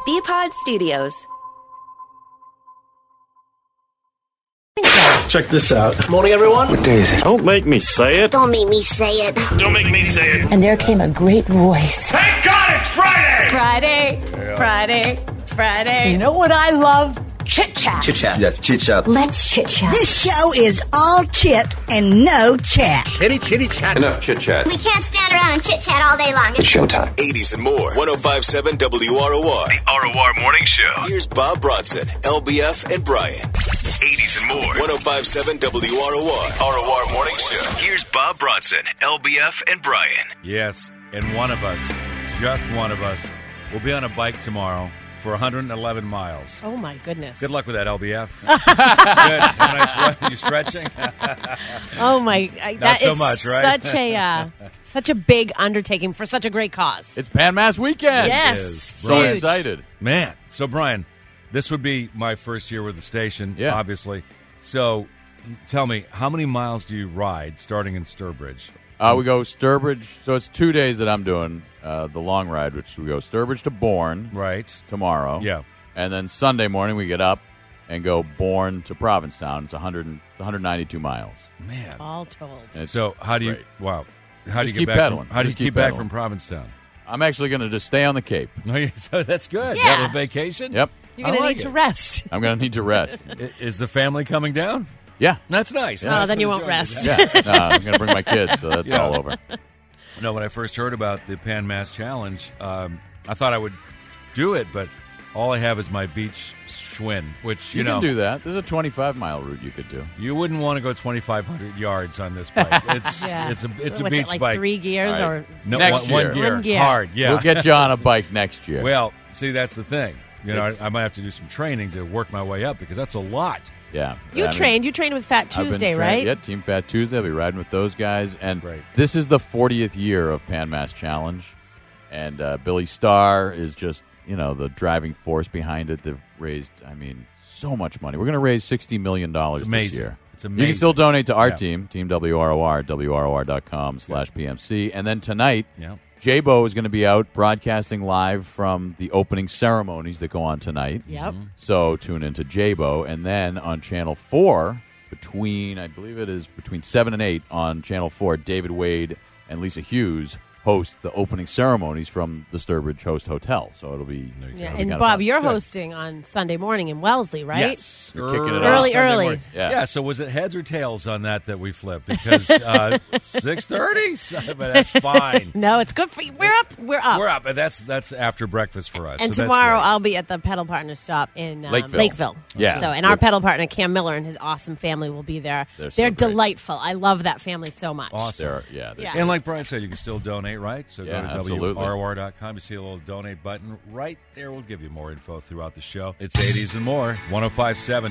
BPod Studios. Check this out. Morning, everyone. What day is it? Don't make me say it. Don't make me say it. Don't make me say it. And there came a great voice. Thank God it's Friday! Friday. You know what I love? Chit-chat. Chit-chat. Yeah, chit-chat. Let's chit-chat. This show is all chit and no chat. Chitty chat. Enough chit-chat. We can't stand around and chit-chat all day long. It's showtime. 80s and more. 105.7 WROR. The ROR Morning Show. Here's Bob Bronson, LBF, and Brian. 80s and more. 105.7 WROR. ROR Morning Show. Here's Bob Bronson, LBF, and Brian. Yes, and one of us, just one of us, will be on a bike tomorrow for 111 miles. Oh, my goodness. Good luck with that, LBF. Good. Have a nice run. You stretching? Oh, my. Not so much, right? Such a big undertaking for such a great cause. It's Pan Mass weekend. Yes. So Huge. excited. Man. So, Brian, this would be my first year with the station, obviously. So, tell me, how many miles do you ride starting in Sturbridge? We go Sturbridge. So it's 2 days that I'm doing the long ride, which we go Sturbridge to Bourne tomorrow. Yeah. And then Sunday morning we get up and go Bourne to Provincetown. It's 192 miles. Man. All told. So how do you, how do you keep get back pedaling. How do you Just keep keep back pedaling. from Provincetown? I'm actually going to just stay on the Cape. No, so that's good. Yeah. Have a vacation? Yep. You're going to need to rest. I'm going to need to rest. Is the family coming down? Yeah. That's nice. Oh, Nice then to you won't enjoy rest. it. Yeah. No, I'm going to bring my kids, so that's all over. No, when I first heard about the Pan Mass Challenge, I thought I would do it, but all I have is my beach Schwinn, which, you know. can do that. There's a 25-mile route you could do. You wouldn't want to go 2,500 yards on this bike. It's it's a What's beach it, like bike. 3 gears All or right. No, Next one year. gear. One gear. Hard, yeah. We'll get you on a bike next year. Well, see, that's the thing. You know, It's- I might have to do some training to work my way up because that's a lot. Yeah. You trained with Fat I've been Tuesday, trained- right? Yeah, Team Fat Tuesday. I'll be riding with those guys. And Right. this is the 40th year of Pan Mass Challenge. And Billy Starr is just, the driving force behind it. They've raised, so much money. We're going to raise $60 million this amazing. year. It's amazing. You can still donate to our Yeah. team WROR, WROR.com/PMC. And then tonight, Yeah. J-Bo is going to be out broadcasting live from the opening ceremonies that go on tonight. Yep. So tune into J-Bo. And then on Channel 4, between 7 and 8 on Channel 4, David Wade and Lisa Hughes host the opening ceremonies from the Sturbridge Host Hotel. So it'll be... Yeah. it'll be And kinda Bob, fun. you're Good. hosting on Sunday morning in Wellesley, right? Yes. You're kicking it Early, off. early. Sunday morning. Yeah. So was it heads or tails on that we flipped? Because 6:30, but that's fine. No, it's good for you. We're up. We're up, and that's after breakfast for us. And so tomorrow that's I'll be at the pedal partner stop in Lakeville. Yeah. So, and our pedal partner Cam Miller and his awesome family will be there. They're so They're great. delightful. I love that family so much. Awesome. They're Yeah. And like Brian said, you can still donate, right? So Yeah, go to absolutely. WROR.com. You see a little donate button right there. We'll give you more info throughout the show. It's 80s and more. 105.7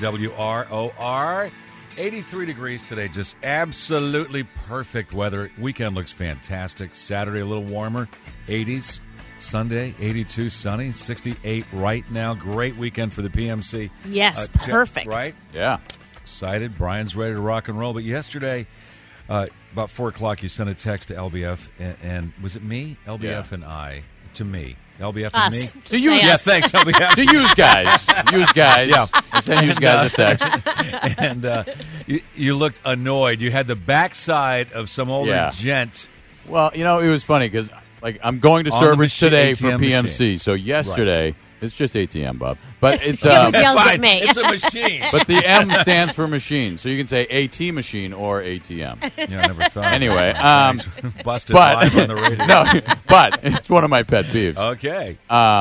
WROR. 83 degrees today. Just absolutely perfect weather. Weekend looks fantastic. Saturday a little warmer. 80s. Sunday, 82, sunny. 68 right now. Great weekend for the PMC. Yes, perfect. Right? Yeah. Excited. Brian's ready to rock and roll. But yesterday, about 4 o'clock, you sent a text to LBF, and was it me? LBF and I. To me. LBF and Us. me? Just To you, say Yeah, us. thanks, LBF. To use guys. Use guys. Yeah. I send use guys a text. And you looked annoyed. You had the backside of some older gent. Well, it was funny because I'm going to On the Sturbridge today for ATM PMC. machine. So yesterday, it's just ATM, Bob. But it's He always yells at Fine. me. It's a machine. but the M stands for machine, so you can say AT machine or ATM. Yeah, I never thought. Anyway, of that. Busted but live on the radio. no, but it's one of my pet peeves. Okay.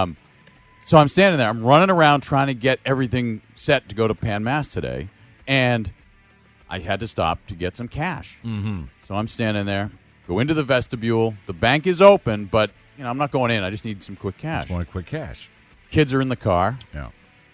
So I'm standing there. I'm running around trying to get everything set to go to Pan Mass today, and I had to stop to get some cash. Mm-hmm. So I'm standing there, go into the vestibule. The bank is open, but I'm not going in. I just need some quick cash. Just want a quick cash. Kids are in the car. Yeah.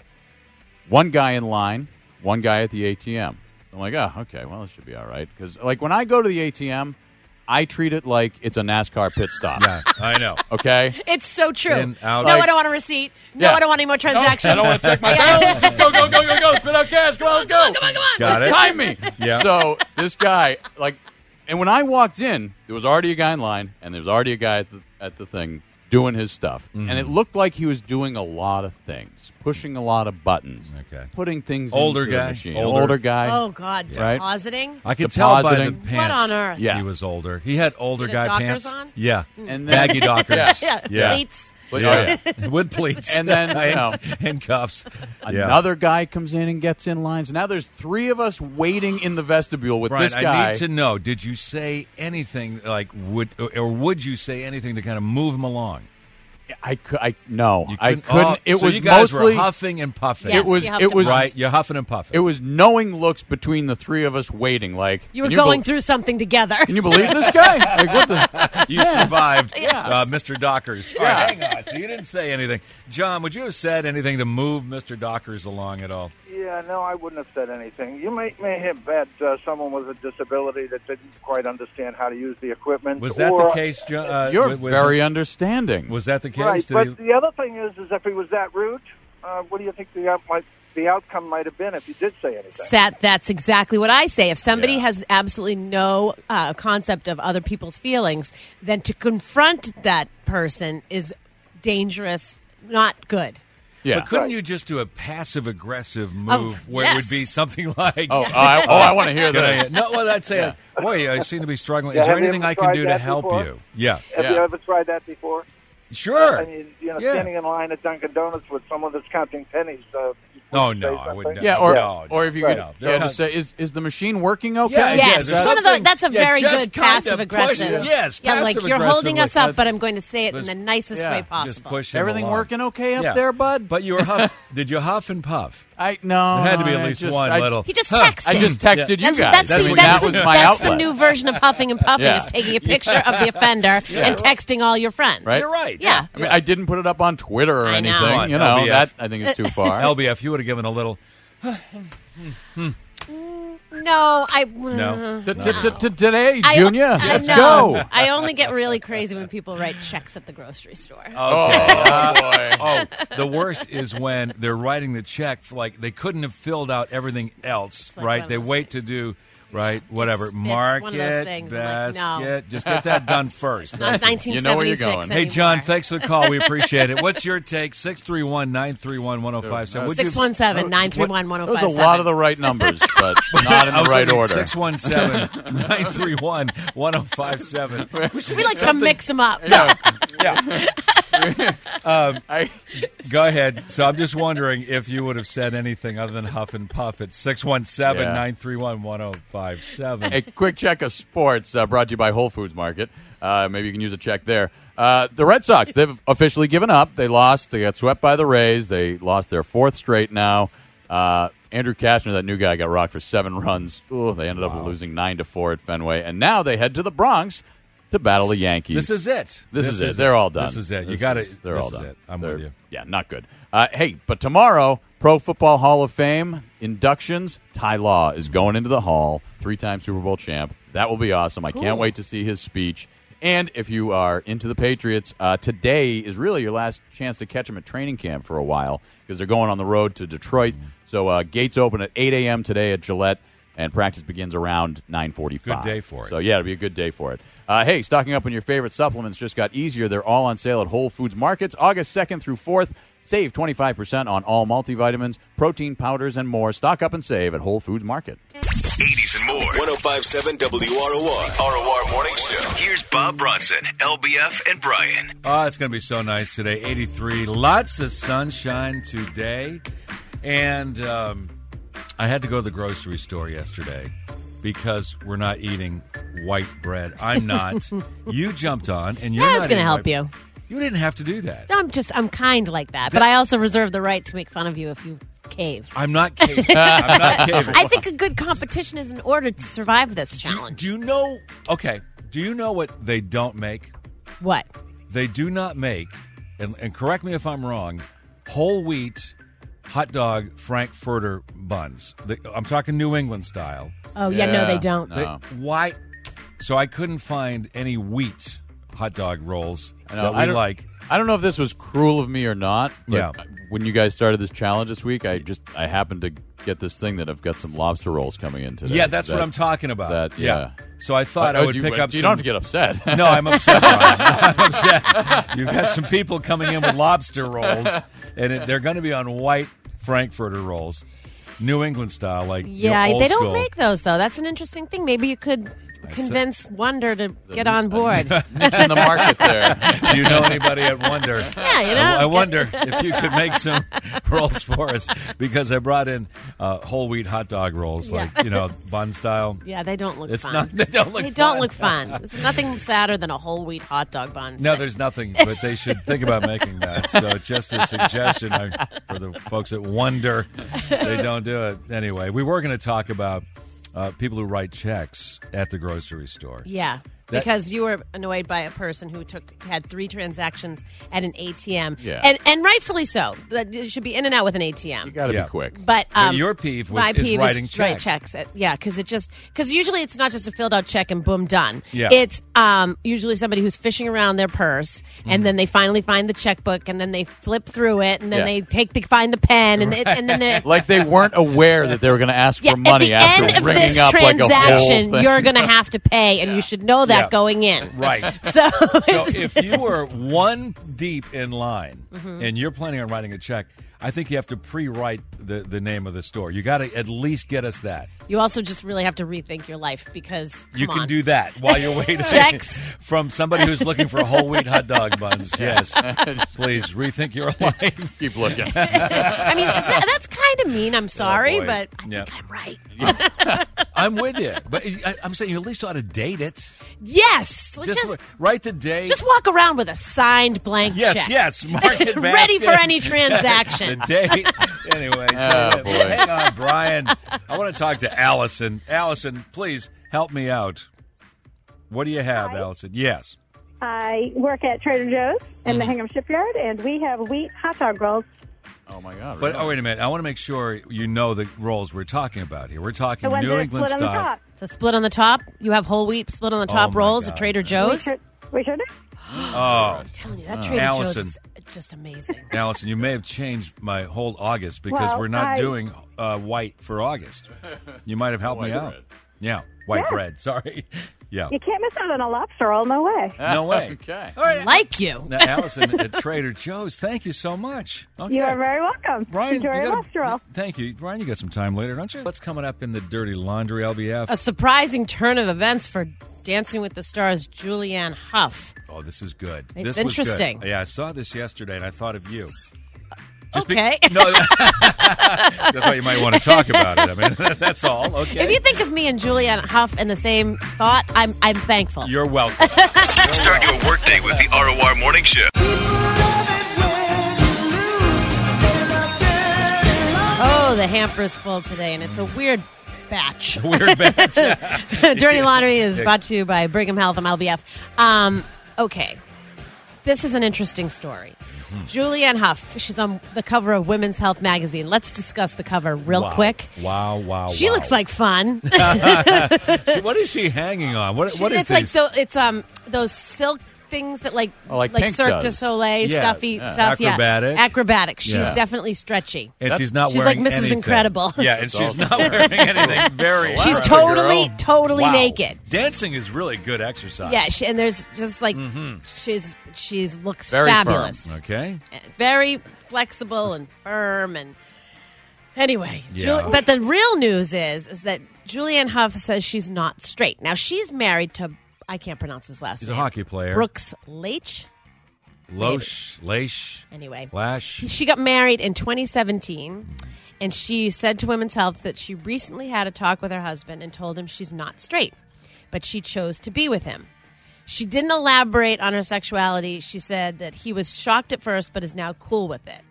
One guy in line, one guy at the ATM. I'm like, oh, okay, well, this should be all right. Because, when I go to the ATM, I treat it like it's a NASCAR pit stop. Yeah, I know. Okay? It's so true. In, out. No, I don't want a receipt. No, Yeah. I don't want any more transactions. I don't want to check my balance. Just go, spit out cash. Come on, let's go. Come on. Got it. Time me. Yeah. So this guy, and when I walked in, there was already a guy in line, and there was already a guy at the thing doing his stuff. And it looked like he was doing a lot of things, pushing a lot of buttons, putting things Older into guy. the machine. Older. Older guy. Oh, God. Right. Depositing? I could tell by the Depositing. pants. What on earth? Yeah. He was older. He had older Did guy it Dockers pants. on? Yeah. And then, Baggy Dockers. Yeah. Pleats. But, With pleats. And then, you know, and cuffs. Another guy comes in and gets in line. So now there's 3 of us waiting in the vestibule with Brian, this guy. I need to know, did you say anything would you say anything to kind of move him along? No, You I couldn't? couldn't. Oh, it so was you guys mostly were huffing and puffing. Yes, it was you have it to was puff. right. You're huffing and puffing. It was knowing looks between the 3 of us waiting. Like You were can going bel- through something together. Can you believe this guy? Like what the? You survived, Yeah. Mr. Dockers. All right, hang on. So you didn't say anything. John, would you have said anything to move Mr. Dockers along at all? Yeah, no, I wouldn't have said anything. You may have had someone with a disability that didn't quite understand how to use the equipment. Was that the case, John? You're very understanding. Was that the case? Right, Did but he- the other thing is if he was that rude, what do you think the outcome might have been if he did say anything? That's exactly what I say. If somebody Yeah. has absolutely no concept of other people's feelings, then to confront that person is dangerous, not good. Yeah. But couldn't you just do a passive-aggressive move where it would yes. be something like... I want to hear Can I- this. no, well, I'd say, boy, I seem to be struggling. Yeah, Is there have you anything ever I can tried do to that help before? you? Yeah. Have you ever tried that before? Sure. I mean, Yeah. standing in line at Dunkin' Donuts with someone that's counting pennies. Oh, would no, say I something? wouldn't. Yeah, or if you Right. could just say, is the machine working okay? Yeah, Yes, there's it's one of something- that's a very just good kind of passive aggressive. push it. Yes, yeah, like you're holding us passive-aggressively. up, but I'm going to say it in the nicest Yeah, way just possible. Just push him Everything along. working okay up Yeah. there, bud? But you were huff. Did you huff and puff? No. There had to be I at least just- one I- little. He just huh. texted. I just texted you That's, guys. that's, the, what- that's, that was the, my that's outlet. the new version of huffing and puffing Yeah. is taking a picture of the offender and texting all your friends. Right? You're right. Yeah. I mean, I didn't put it up on Twitter or I know. anything. Come on, You know, LBF. that I think is too far. LBF, you would have given a little. No, I. No. Today, Junior, let's no. go. I only get really crazy when people write checks at the grocery store. Oh, boy. Oh, the worst is when they're writing the check for, like, they couldn't have filled out everything else, like right? one They of those wait things. to do, right, whatever. It's Market, one of those things. I'm like, basket. no. Just get that done first. Not Thank you. 1976 You know where you're going. Hey, John, anymore. thanks for the call. We appreciate it. What's your take? 631-931-1057. Would you- 617-931-1057. Those are a lot of the right numbers, but not in the right order. 617-931-1057. We like to mix them up. Go ahead. So I'm just wondering if you would have said anything other than huff and puff at 617-931-1057. A quick check of sports brought to you by Whole Foods Market. Maybe you can use a check there. The Red Sox, they've officially given up. They lost. They got swept by the Rays. They lost their 4th straight now. Andrew Kastner, that new guy, got rocked for 7 runs. Ooh, they ended up losing 9-4 at Fenway. And now they head to the Bronx to battle the Yankees. This is it. This is it. They're all done. This is it. You This got is- it. They're this all is done. it. I'm They're- with you. Yeah, not good. Hey, but tomorrow, Pro Football Hall of Fame inductions. Ty Law is going into the Hall, 3-time Super Bowl champ. That will be awesome. I can't wait to see his speech. And if you are into the Patriots, today is really your last chance to catch them at training camp for a while because they're going on the road to Detroit. So gates open at 8 a.m. today at Gillette, and practice begins around 9:45. Good day for it. So, yeah, it'll be a good day for it. Hey, stocking up on your favorite supplements just got easier. They're all on sale at Whole Foods Markets August 2nd through 4th. Save 25% on all multivitamins, protein powders, and more. Stock up and save at Whole Foods Market. 80s and more. 105.7 WROR. ROR Morning Show. Here's Bob Bronson, LBF, and Brian. Oh, it's going to be so nice today. 83. Lots of sunshine today. And I had to go to the grocery store yesterday because we're not eating white bread. I'm not. You jumped on, and you're I not was going to eating help white- you. You didn't have to do that. I'm kind like that, but I also reserve the right to make fun of you if you cave. I'm not caving. I'm not caving. I think a good competition is in order to survive this challenge. Do you know? Okay. Do you know what they don't make? What? They do not make, and correct me if I'm wrong, whole wheat hot dog Frankfurter buns. I'm talking New England style. Oh, yeah, no, they don't. No. Why? So I couldn't find any wheat hot dog rolls I know. that we I don't- like. I don't know if this was cruel of me or not, but Yeah. when you guys started this challenge this week, I happened to get this thing that I've got some lobster rolls coming in today. Yeah, that's what I'm talking about. Yeah. So I thought I would pick up. You don't have to get upset. No, I'm upset. I'm upset. You've got some people coming in with lobster rolls, and they're going to be on white Frankfurter rolls, New England style, like old they don't school. make those though. That's an interesting thing. Maybe you could convince Wonder to get on board. Niche in the market there. Do you know anybody at Wonder? Yeah, you know. I wonder if you could make some rolls for us, because I brought in whole wheat hot dog rolls, like bun style. Yeah, they don't look fun. Not. They don't look. They don't look fun. There's nothing sadder than a whole wheat hot dog bun. No, there's nothing, but they should think about making that. So just a suggestion for the folks at Wonder, they don't do it. Anyway, we were going to talk about people who write checks at the grocery store. Yeah. Because you were annoyed by a person who had 3 transactions at an ATM. Yeah. And rightfully so. You should be in and out with an ATM. You got to be quick. But your peeve my is peeve writing is checks. write checks. Because usually it's not just a filled out check and boom, done. Yeah. It's usually somebody who's fishing around their purse, and then they finally find the checkbook, and then they flip through it, and then they find the pen, and then they like they weren't aware that they were going to ask for money at the end after of ringing this up like a whole transaction, thing. you're going to have to pay, and you should know that going in. Right. So if you were one deep in line and you're planning on writing a check, I think you have to pre-write the name of the store. You got to at least get us that. You also just really have to rethink your life, because You can do that while you're waiting. Checks. From somebody who's looking for whole wheat hot dog buns. Yes. Please rethink your life. Keep looking. I mean, that's kind of mean. I'm sorry, boy. but I Yeah. think I'm right. I'm with you. But I'm saying you at least ought to date it. Yes. Just write the date. Just walk around with a signed blank check. Yes. Market basket. Ready for any transaction. The date. Anyway, Oh, boy. hang on, Brian. I want to talk to Allison. Allison, please help me out. What do you have, Allison? Yes. I work at Trader Joe's in the Hingham Shipyard, and we have wheat hot dog rolls. Oh, my God. But really? wait a minute. I want to make sure you know the rolls we're talking about here. We're talking The ones New that are England split on the style. top. So split on the top. You have whole wheat split on the top my rolls God. at Trader Joe's. We sure do. Oh, I'm telling you, that Trader Allison. Joe's is just amazing. Allison, you may have changed my whole August because Well, we're not I- doing white for August. You might have helped me White out. bread. Yeah, white Yeah. bread. Sorry. Yeah. You can't miss out on a lobster roll. No way. No way. Okay. All right. Like you. Now, Allison at Trader Joe's, thank you so much. Okay. You are very welcome. Brian, Enjoy you your got lobster roll. Thank you. Brian, you got some time later, don't you? What's coming up in the Dirty Laundry, LBF? A surprising turn of events for Dancing with the Stars' Julianne Hough. Oh, this is good. It's This was good. interesting. Yeah, I saw this yesterday, and I thought of you. Okay. No, I thought you might want to talk about it. I mean, that's all. Okay. If you think of me and Julianne Hough in the same thought, I'm thankful. You're welcome. Start your workday with the ROR Morning Show. Oh, the hamper's full today, and it's a weird batch. Weird batch. Dirty Laundry is brought to you by Brigham Health and LBF. Okay, this is an interesting story. Julianne Hough, she's on the cover of Women's Health magazine. Let's discuss the cover real quick. Wow. She looks like fun. So what is she hanging on? What is it's this? like those silk things that like Pink Cirque du does. Soleil Yeah. stuffy stuff. Acrobatic. Yeah, acrobatic. She's Yeah. definitely stretchy. And she's not She's like wearing Mrs. anything. Incredible. Yeah, and she's not wearing anything. Very She's impressive. totally Wow. naked. Dancing is really good exercise. Yeah, and there's just like she's looks Very fabulous. Okay. Very flexible and firm and anyway. Yeah. But the real news is that Julianne Hough says she's not straight. Now she's married to I can't pronounce his last He's name. a hockey player. Brooks Laich. Lash. Anyway, Lash. she got married in 2017, and she said to Women's Health that she recently had a talk with her husband and told him she's not straight, but she chose to be with him. She didn't elaborate on her sexuality. She said that he was shocked at first, but is now cool with it.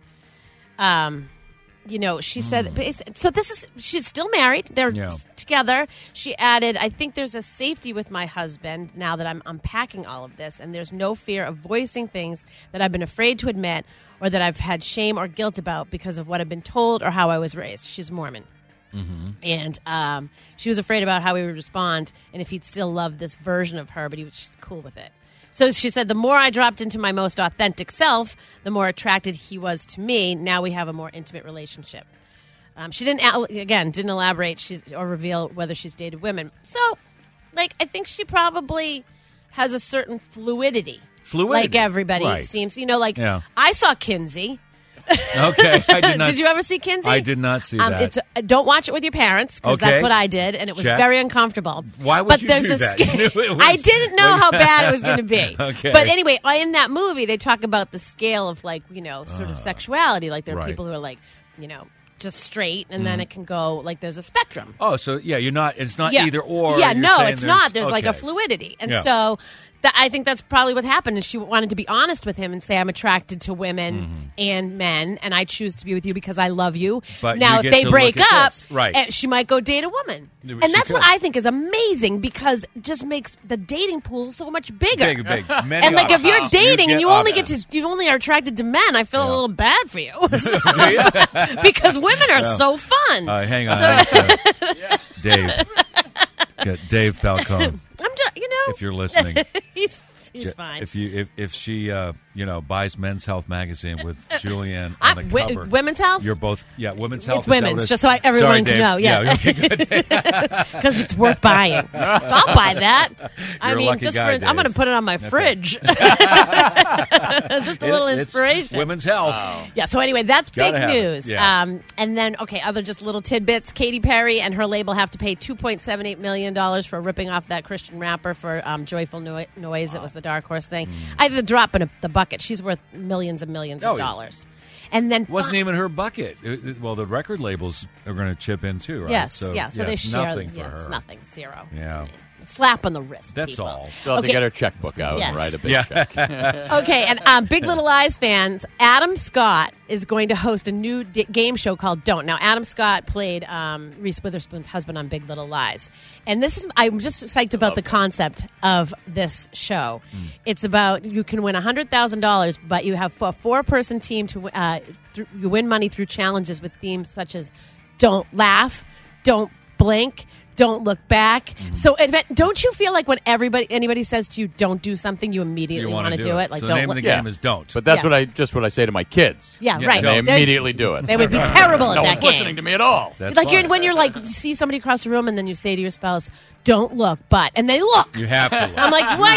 She said, so she's still married. They're together. She added, I think there's a safety with my husband now that I'm unpacking all of this, and there's no fear of voicing things that I've been afraid to admit or that I've had shame or guilt about because of what I've been told or how I was raised. She's Mormon. And she was afraid about how he would respond and if he'd still love this version of her, but he was just cool with it. So she said, the more I dropped into my most authentic self, the more attracted he was to me. Now we have a more intimate relationship. She didn't elaborate or reveal whether she's dated women. So, I think she probably has a certain fluidity. Like everybody seems. I saw Kinsey. Okay, I did not. Did you ever see Kinsey? I did not see that. Don't watch it with your parents, because that's what I did, and it was very uncomfortable. Why would you do that? I didn't know how bad it was going to be. Okay. But anyway, in that movie, they talk about the scale of sort of sexuality. Like there are people who are just straight, and then it can go there's a spectrum. Oh, so you're not. It's not either or. Yeah, no, it's not. There's a fluidity, and so. I think that's probably what happened, is she wanted to be honest with him and say, I'm attracted to women and men, and I choose to be with you because I love you. But now, if they break up, right. She might go date a woman. And that's what I think is amazing, because it just makes the dating pool so much bigger. Big. And if you're dating and you only are attracted to men, I feel a little bad for you. Because women are so fun. Hang on. Dave. Dave Falcone. I'm just, if you're listening, he's fine. If she buys Men's Health magazine with Julianne on the cover, Women's Health. You're both Women's Health. It's women's, just so everyone can know. Yeah, okay, good. Because it's worth buying. I'll buy that. I'm going to put it on my fridge. Just a little inspiration. It's Women's Health. Oh. Yeah. So anyway, that's big news. Yeah. And then other just little tidbits. Katy Perry and her label have to pay $2.78 million for ripping off that Christian rapper for Joyful Noise. It was the Dark Horse thing. I had to drop in the bucket. She's worth millions and millions of dollars. And then wasn't even her bucket. Well, the record labels are going to chip in too, right? Yes, so they share. Nothing for her. It's nothing, zero. Yeah. Slap on the wrist. That's people. all. She'll have to get her checkbook out and write a big check. Okay, and Big Little Lies fans, Adam Scott is going to host a new game show called Don't. Now, Adam Scott played Reese Witherspoon's husband on Big Little Lies. And I'm just psyched about the concept of this show. It's about, you can win $100,000, but you have a four-person team to you win money through challenges with themes such as don't laugh, don't blink, don't look back. So, don't you feel like when anybody says to you, "Don't do something," you immediately want to do it? So the name of the game is "Don't." But that's what I say to my kids. Yeah, right. They immediately do it. They would be terrible at no that one's game. Listening to me at all. That's when you're you see somebody across the room, and then you say to your spouse, "Don't look," and they look. You have to. I'm like, "Why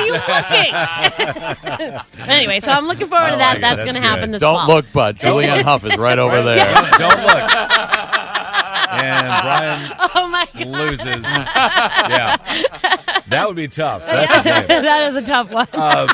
are you looking?" Anyway, so I'm looking forward to that. That's going to happen this fall. Don't look, bud. Julianne Hough is right over there. Don't look. And Brian loses. Yeah. That would be tough. That is a tough one.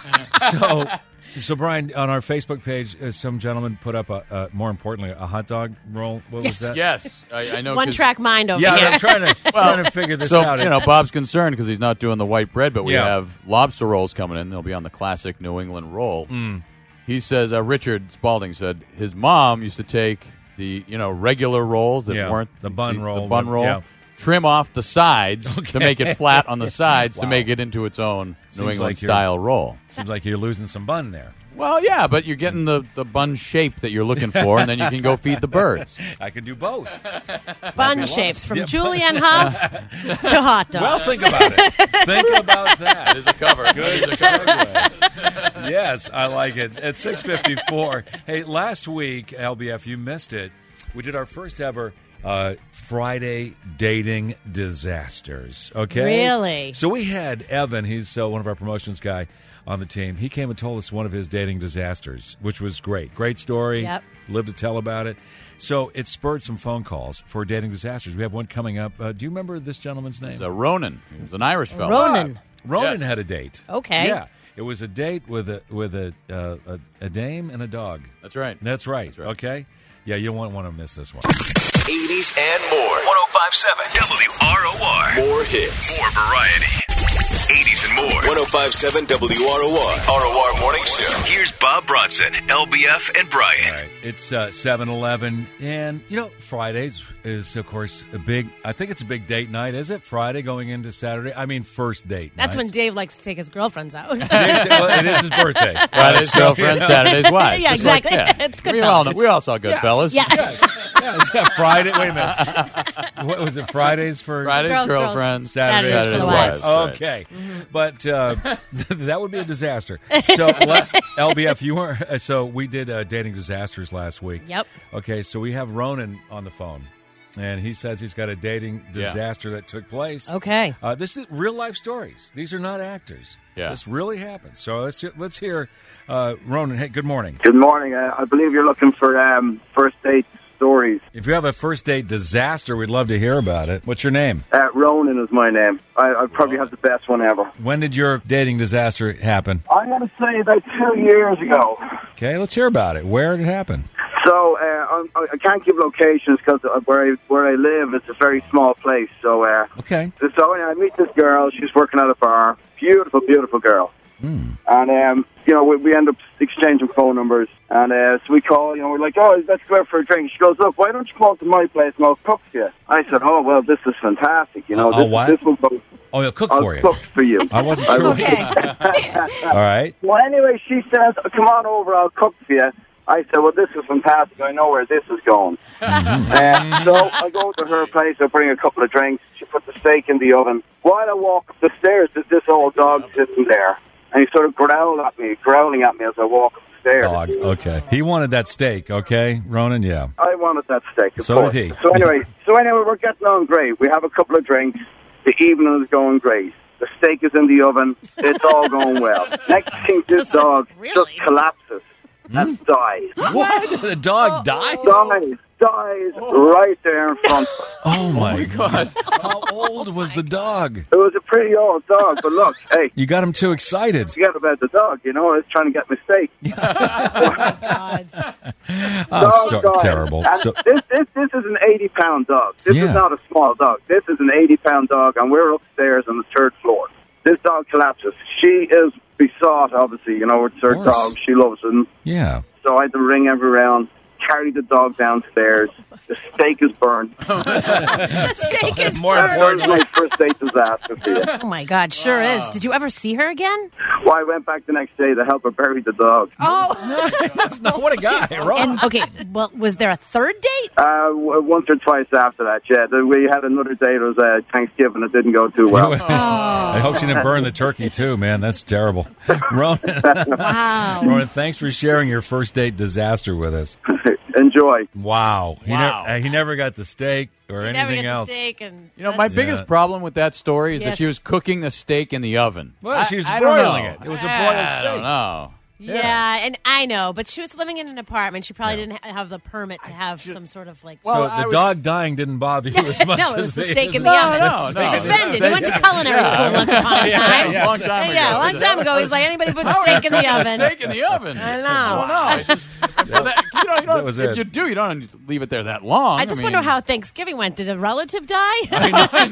So Brian, on our Facebook page, some gentleman put up more importantly, a hot dog roll. What was that? Yes. I know. One track mind over here. I'm trying to figure this out. So, Bob's concerned because he's not doing the white bread, but we have lobster rolls coming in. They'll be on the classic New England roll. He says, Richard Spalding said his mom used to take the regular rolls that weren't the bun roll, trim off the sides to make it flat on the sides to make it into its own New England style roll. Seems like you're losing some bun there. Well, yeah, but you're getting the bun shape that you're looking for, and then you can go feed the birds. I could do both. Bun shapes from Julianne Hough to hot dogs. Well, think about it. Think about that. There's a cover. Good segue. Yes, I like it. At 6:54. Hey, last week, LBF, you missed it. We did our first ever Friday dating disasters. Okay, really? So we had Evan. He's one of our promotions guy on the team. He came and told us one of his dating disasters, which was great. Great story. Yep. Lived to tell about it. So it spurred some phone calls for dating disasters. We have one coming up. Do you remember this gentleman's name? It's Ronan. He was an Irish fellow. Ronan. Ronan had a date. Okay. Yeah. It was a date with a dame and a dog. That's right. That's right. Okay. Yeah, you won't want to miss this one. 80s and more. 105.7 WROR. More hits. More variety. 80s and more. 105.7 WROR. ROR Morning Show. Here's Bob Bronson, LBF, and Brian. All right. It's 7-11. And, Fridays is, of course, I think it's a big date night, is it? Friday going into Saturday? I mean, first date night. That's when Dave likes to take his girlfriends out. Well, it is his birthday. Friday's girlfriend, Saturday's wife. Yeah, exactly. It's We all saw Goodfellas. Yeah. Yeah, it's Friday. Wait a minute. What was it? Fridays for Fridays, girlfriends. Saturdays for the wives. Okay, but that would be a disaster. So LBF, you were. So we did dating disasters last week. Yep. Okay, so we have Ronan on the phone. And he says he's got a dating disaster that took place. Okay. This is real life stories. These are not actors. Yeah. This really happened. So let's hear Ronan. Hey, good morning. Good morning. I believe you're looking for first date stories. If you have a first date disaster, we'd love to hear about it. What's your name? Ronan is my name. I probably have the best one ever. When did your dating disaster happen? I'm going to say about 2 years ago. Okay, let's hear about it. Where did it happen? So I can't give locations because where I live, it's a very small place. So okay. So I meet this girl. She's working at a bar. Beautiful, beautiful girl. And we end up exchanging phone numbers. And so we call. We're like, oh, let's go out for a drink. She goes, look, why don't you come out to my place and I'll cook for you? I said, oh, well, this is fantastic. What? This will go. Oh, he'll cook I'll for you. Cook for you. I wasn't sure. Okay. All right. Well, anyway, she says, come on over. I'll cook for you. I said, well, this is fantastic. I know where this is going. So I go to her place. I bring a couple of drinks. She puts the steak in the oven. While I walk up the stairs, there's this old dog sitting there. And he sort of growling at me as I walk up the stairs. Dog. Okay. He wanted that steak, okay, Ronan? Yeah. I wanted that steak, of So course. did he. So anyway, we're getting on great. We have a couple of drinks. The evening is going great. The steak is in the oven. It's all going well. Next thing, this dog just collapses. And dies. What? The dog died? Dies right there in front of us. Oh, my God. How old was the dog? It was a pretty old dog, but look, hey. You got him too excited. Forget about the dog, I was trying to get my steak. Terrible. So, this is an 80-pound dog. This is not a small dog. This is an 80-pound dog, and we're upstairs on the third floor. This dog collapses. She is besought, obviously, it's her dog. She loves him. Yeah. So I had to ring everyone, carry the dog downstairs. The steak is burned. The steak is more burned. important. My first date disaster for you. Oh, my God, sure is. Did you ever see her again? Well, I went back the next day to help her bury the dog. Oh. What a guy. And, okay, well, was there a third date? Once or twice after that, yeah. We had another date. It was Thanksgiving. It didn't go too well. I hope she didn't burn the turkey, too, man. That's terrible. Ronan, Wow. Ronan, thanks for sharing your first date disaster with us. Enjoy. Wow. He never got the steak or anything else. Steak and my biggest problem with that story is that she was cooking the steak in the oven. Well, she was I broiling don't know. it. It was a boiled steak. I don't know. Yeah, and I know, but she was living in an apartment. She probably didn't have the permit to have some sort of like. So the dog dying didn't bother you as much no, it as was the steak in the oven. No. He's offended. He went to culinary school once upon a time. A long time ago. Yeah, a long time ago. He's like, anybody put steak in the oven. Steak in the oven. I know. I don't know. If you do, you don't have to leave it there that long. I just wonder how Thanksgiving went. Did a relative die? I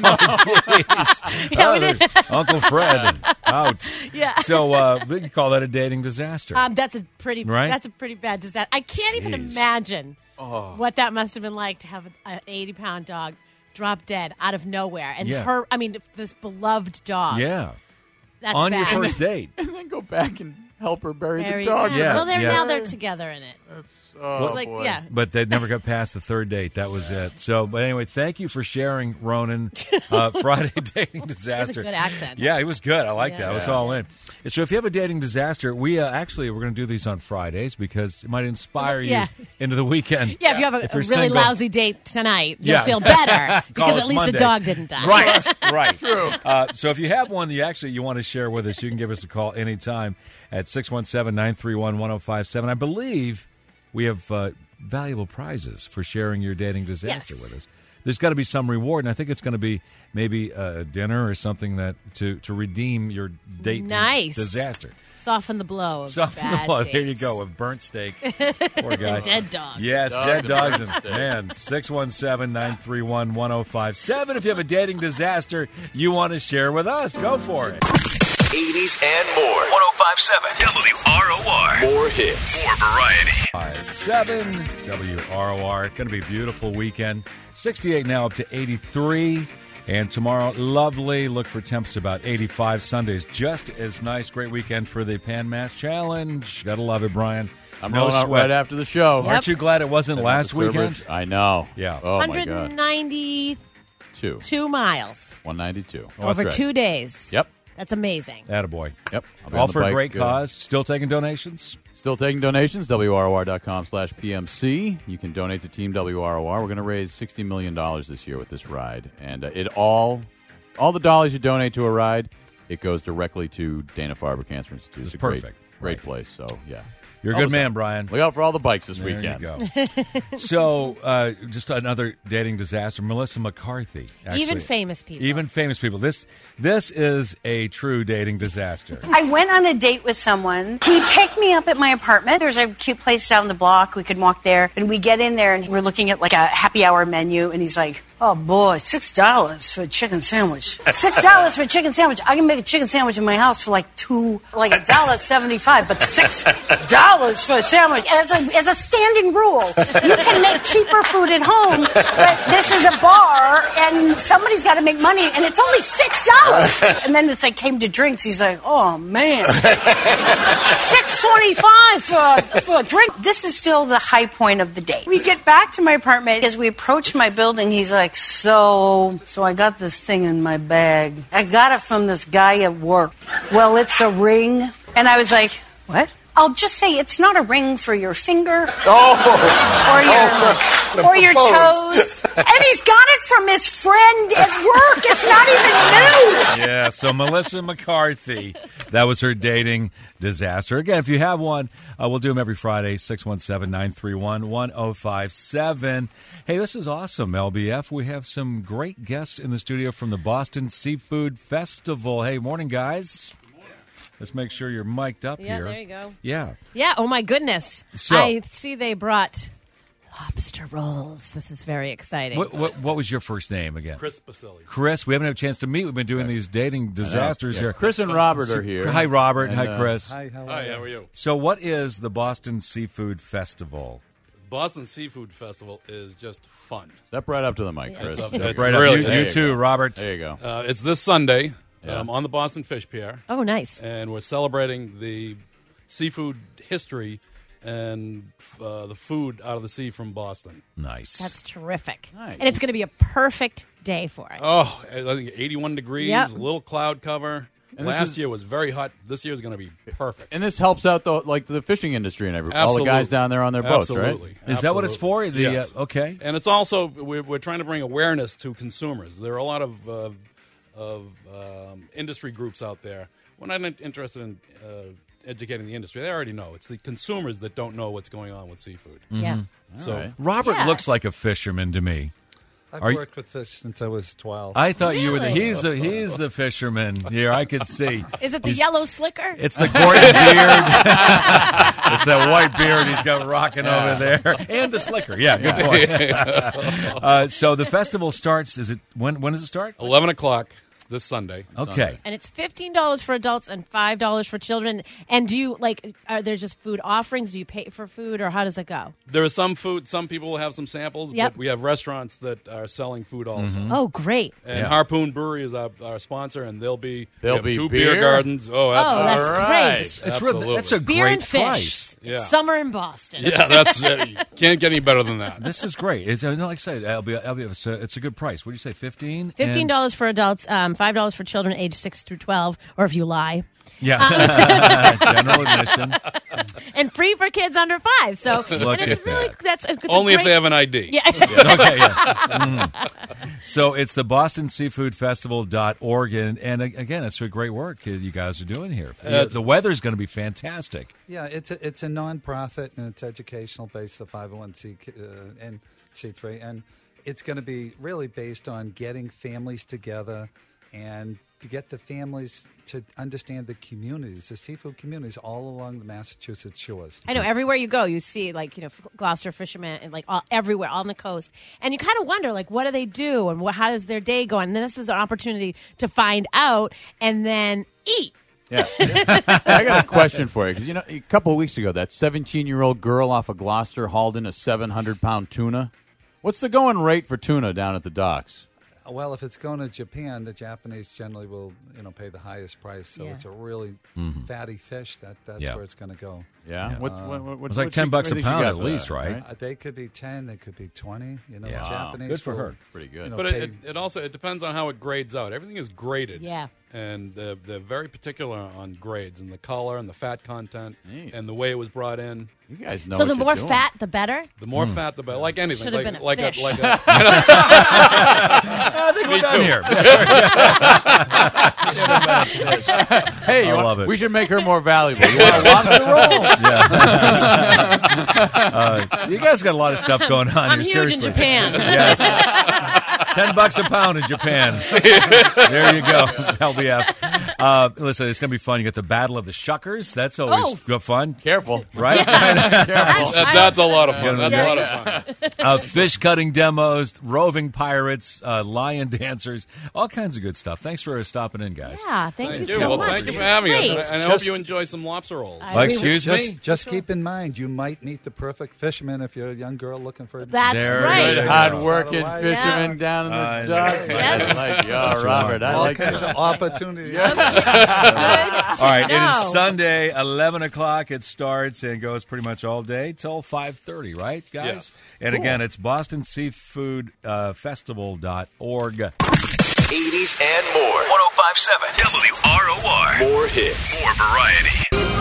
know. Yeah, we did. Uncle Fred out. Yeah. So you call that a dating disaster? That's a pretty bad disaster. I can't even imagine what that must have been like to have an 80-pound dog drop dead out of nowhere, and this beloved dog. Yeah. That's on bad. your first date, and then go back and help her bury the dog. Yeah. Well, now they're together in it. Boy. But they never got past the third date. That was it. So, but anyway, thank you for sharing, Ronan. Friday dating disaster. That was a good accent. Yeah, it was good. I like that. I was all in. So, if you have a dating disaster, we're going to do these on Fridays because it might inspire you into the weekend. Yeah, if you have a really single, lousy date tonight, you'll feel better because at least Monday. a dog didn't die. Right. True. So, if you have one that you want to share with us, you can give us a call anytime at 617-931-1057. I believe we have valuable prizes for sharing your dating disaster with us. There's got to be some reward, and I think it's going to be maybe a dinner or something that to redeem your date disaster. Soften the blow. Of Soften bad the blow. Dates. There you go. Of burnt steak. Poor guy. Dead dogs. Yes, dead dogs. And, man, 617-931-1057. If you have a dating disaster you want to share with us, go for it. 80s and more. 105.7 WROR. More hits. More variety. 5-7 WROR. It's going to be a beautiful weekend. 68 now up to 83. And tomorrow, lovely. Look for temps about 85. Sunday's just as nice. Great weekend for the Pan Mass Challenge. Gotta love it, Brian. I'm No rolling out sweat. right after the show. Yep. Aren't you glad it wasn't last weekend? I know. Yeah. Oh, my God. 192 miles 192. Oh, over that's right. 2 days. Yep. That's amazing. Attaboy. Yep. I'll be All on the for a bike, great cause. Still taking donations? Still taking donations. WROR.com/PMC. You can donate to Team WROR. We're going to raise $60 million this year with this ride. And all the dollars you donate to a ride, it goes directly to Dana-Farber Cancer Institute. It's a perfect. Great place. So, yeah. You're a good man, Brian. Look out for all the bikes this There weekend. you go. So, just another dating disaster. Melissa McCarthy. Actually. Even famous people. Even famous people. This is a true dating disaster. I went on a date with someone. He picked me up at my apartment. There's a cute place down the block. We could walk there. And we get in there, and we're looking at like a happy hour menu. And he's like, oh, boy, $6 for a chicken sandwich. $6 for a chicken sandwich. I can make a chicken sandwich in my house for like $1.75, but $6 for a sandwich. As a standing rule, you can make cheaper food at home, but this is a bar, and somebody's got to make money, and it's only $6. And then it's like came to drinks. He's like, oh, man. $6.25 for a drink. This is still the high point of the day. We get back to my apartment. As we approach my building, he's like, so I got this thing in my bag. I got it from this guy at work. Well, it's a ring. And I was like, what? I'll just say it's not a ring for your finger or your toes. And he's got it from his friend at work. It's not even new. Yeah, so Melissa McCarthy, that was her dating disaster. Again, if you have one, we'll do them every Friday, 617-931-1057. Hey, this is awesome, LBF. We have some great guests in the studio from the Boston Seafood Festival. Hey, morning, guys. Let's make sure you're mic'd up here. Yeah, there you go. Yeah. Yeah, oh my goodness. So, I see they brought lobster rolls. This is very exciting. What was your first name again? Chris Basili. Chris, we haven't had a chance to meet. We've been doing these dating disasters here. Chris and Robert are here. Hi, Robert. And, hi, Chris. Hi, how are you? So what is the Boston Seafood Festival? Boston Seafood Festival is just fun. Step right up to the mic, Chris. It's Right up. really, You too, Robert. There you go. it's this Sunday Yeah. on the Boston Fish Pier. Oh, nice. And we're celebrating the seafood history and the food out of the sea from Boston. Nice. That's terrific. Nice. And it's going to be a perfect day for it. Oh, I think 81 degrees, Yep. a little cloud cover. And Last year was very hot. This year is going to be perfect. And this helps out the fishing industry and everything. All the guys down there on their boats, Absolutely. right? Is that what it's for? Yes. Okay. And it's also we're trying to bring awareness to consumers. There are a lot of industry groups out there. We're not interested in educating the industry. They already know. It's the consumers that don't know what's going on with seafood. Yeah. So right. Robert Yeah. looks like a fisherman to me. I've Are you- worked with fish since I was 12. I thought you were the. Really? He's the fisherman here. I could see. Is it the He's- yellow slicker? It's the Gordon beard. It's that white beard he's got rocking over there, and the slicker. Yeah, good point. So the festival starts. Is it when? When does it start? 11 o'clock this Sunday. Okay. And it's $15 for adults and $5 for children. And do you, are there just food offerings? Do you pay for food, or how does it go? There is some food. Some people will have some samples, Yep. but we have restaurants that are selling food also. Oh, great. And Yeah. Harpoon Brewery is our sponsor, and they'll be There'll we have be 2 beer? beer gardens. Oh, Oh, absolutely. that's All great. right. Absolutely. That's a Beer great and fish. price. Yeah. Summer in Boston. Yeah, that's you can't get any better than that. This is great. It's like I said, it's a good price. What do you say? 15? $15 for adults, $5 for children aged 6 through 12, or if you lie. Yeah. General admission. And free for kids under 5. So, Look and it's at really that. it's Only a if great, they have an ID. Yeah. Okay, yeah. So it's the BostonSeafoodFestival.org, and again, it's a great work you guys are doing here. The weather's going to be fantastic. Yeah, it's a nonprofit and it's educational based, the 501c3, and it's going to be really based on getting families together and to get the families to understand the communities, the seafood communities all along the Massachusetts shores. I know everywhere you go, you see Gloucester fishermen and everywhere on the coast, and you kind of wonder what do they do and how does their day go? And this is an opportunity to find out and then eat. Yeah. I got a question for you because a couple of weeks ago, that 17-year-old girl off of Gloucester hauled in a 700-pound tuna. What's the going rate for tuna down at the docks? Well, if it's going to Japan, the Japanese generally will, pay the highest price. So it's a really fatty fish. That's where it's going to go. Yeah. It's like $10 a pound at least, right? They could be 10. They could be 20. Japanese. Good for her. Pretty good. But it also depends on how it grades out. Everything is graded. Yeah. And they're very particular on grades and the color and the fat content and the way it was brought in. You guys know. So the more fat, the better. The more fat, the better. Like anything. Should have been a fish. I think we're done here. Hey, I love it. We should make her more valuable. You want a lobster roll? Yeah. You guys got a lot of stuff going on I'm here. huge Seriously. in Japan. Yes. $10 a pound in Japan. There you go, LBF. Listen, it's going to be fun. You got the Battle of the Shuckers. That's always good fun. Careful. Right? Careful. That's a lot of fun. That's a lot of fun. Fish cutting demos, roving pirates, lion dancers, all kinds of good stuff. Thanks for stopping in, guys. Yeah, thank you so Well, much. thank you This for is having great. us. And I hope you enjoy some lobster rolls. Excuse me? Just keep in mind, you might meet the perfect fisherman if you're a young girl looking for. That's There right. you go. Hard-working fishermen down in the docks. Yes. I like you, Robert. I all like kinds that. of opportunities. All right, it No. is Sunday, 11 o'clock. It starts and goes pretty much all day till 5:30, right, guys? Yes. And again, it's BostonSeafoodFestival.org. 80s and more. 105.7 WROR. More hits. More variety.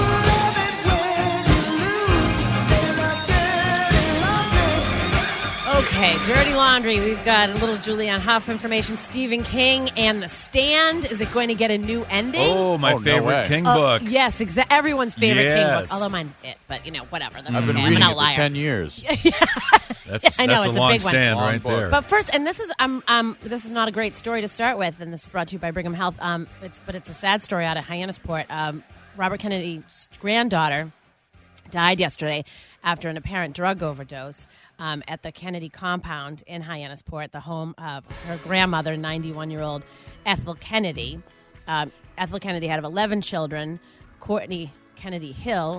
Okay, Dirty Laundry. We've got a little Julianne Hough information. Stephen King and The Stand. Is it going to get a new ending? Oh, my favorite King book. Yes, everyone's favorite King Yes. book. Although mine's it, but whatever. That's I've been okay. reading I'm it an for outlier. 10 years. That's I know, a it's a long big one. stand Long right book. there. But first, and this is this is not a great story to start with, and this is brought to you by Brigham Health. It's a sad story out of Hyannisport. Robert Kennedy's granddaughter died yesterday after an apparent drug overdose at the Kennedy compound in Hyannisport, the home of her grandmother, 91-year-old Ethel Kennedy. Ethel Kennedy had 11 children. Courtney Kennedy Hill,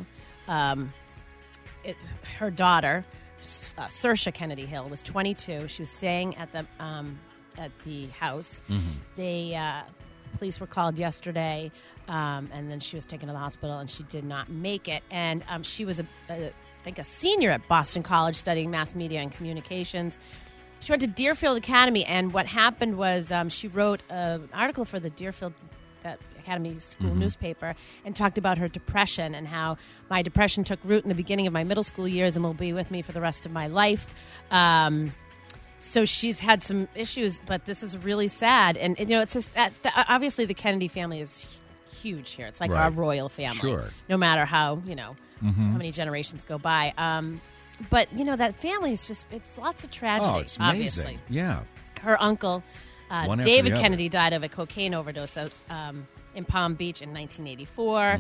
her daughter, Saoirse Kennedy Hill, was 22. She was staying at the house. The police were called yesterday, and then she was taken to the hospital, and she did not make it. And she was a senior at Boston College studying mass media and communications. She went to Deerfield Academy, and what happened was she wrote an article for the Deerfield Academy School newspaper and talked about her depression and how my depression took root in the beginning of my middle school years and will be with me for the rest of my life. So she's had some issues, but this is really sad. And it's obviously the Kennedy family is huge here. It's like our royal family. Sure. No matter how, how many generations go by. But, that family is it's lots of tragedy, Oh, it's amazing. obviously. Yeah. Her uncle, One after David the other. Kennedy, died of a cocaine overdose in Palm Beach in 1984.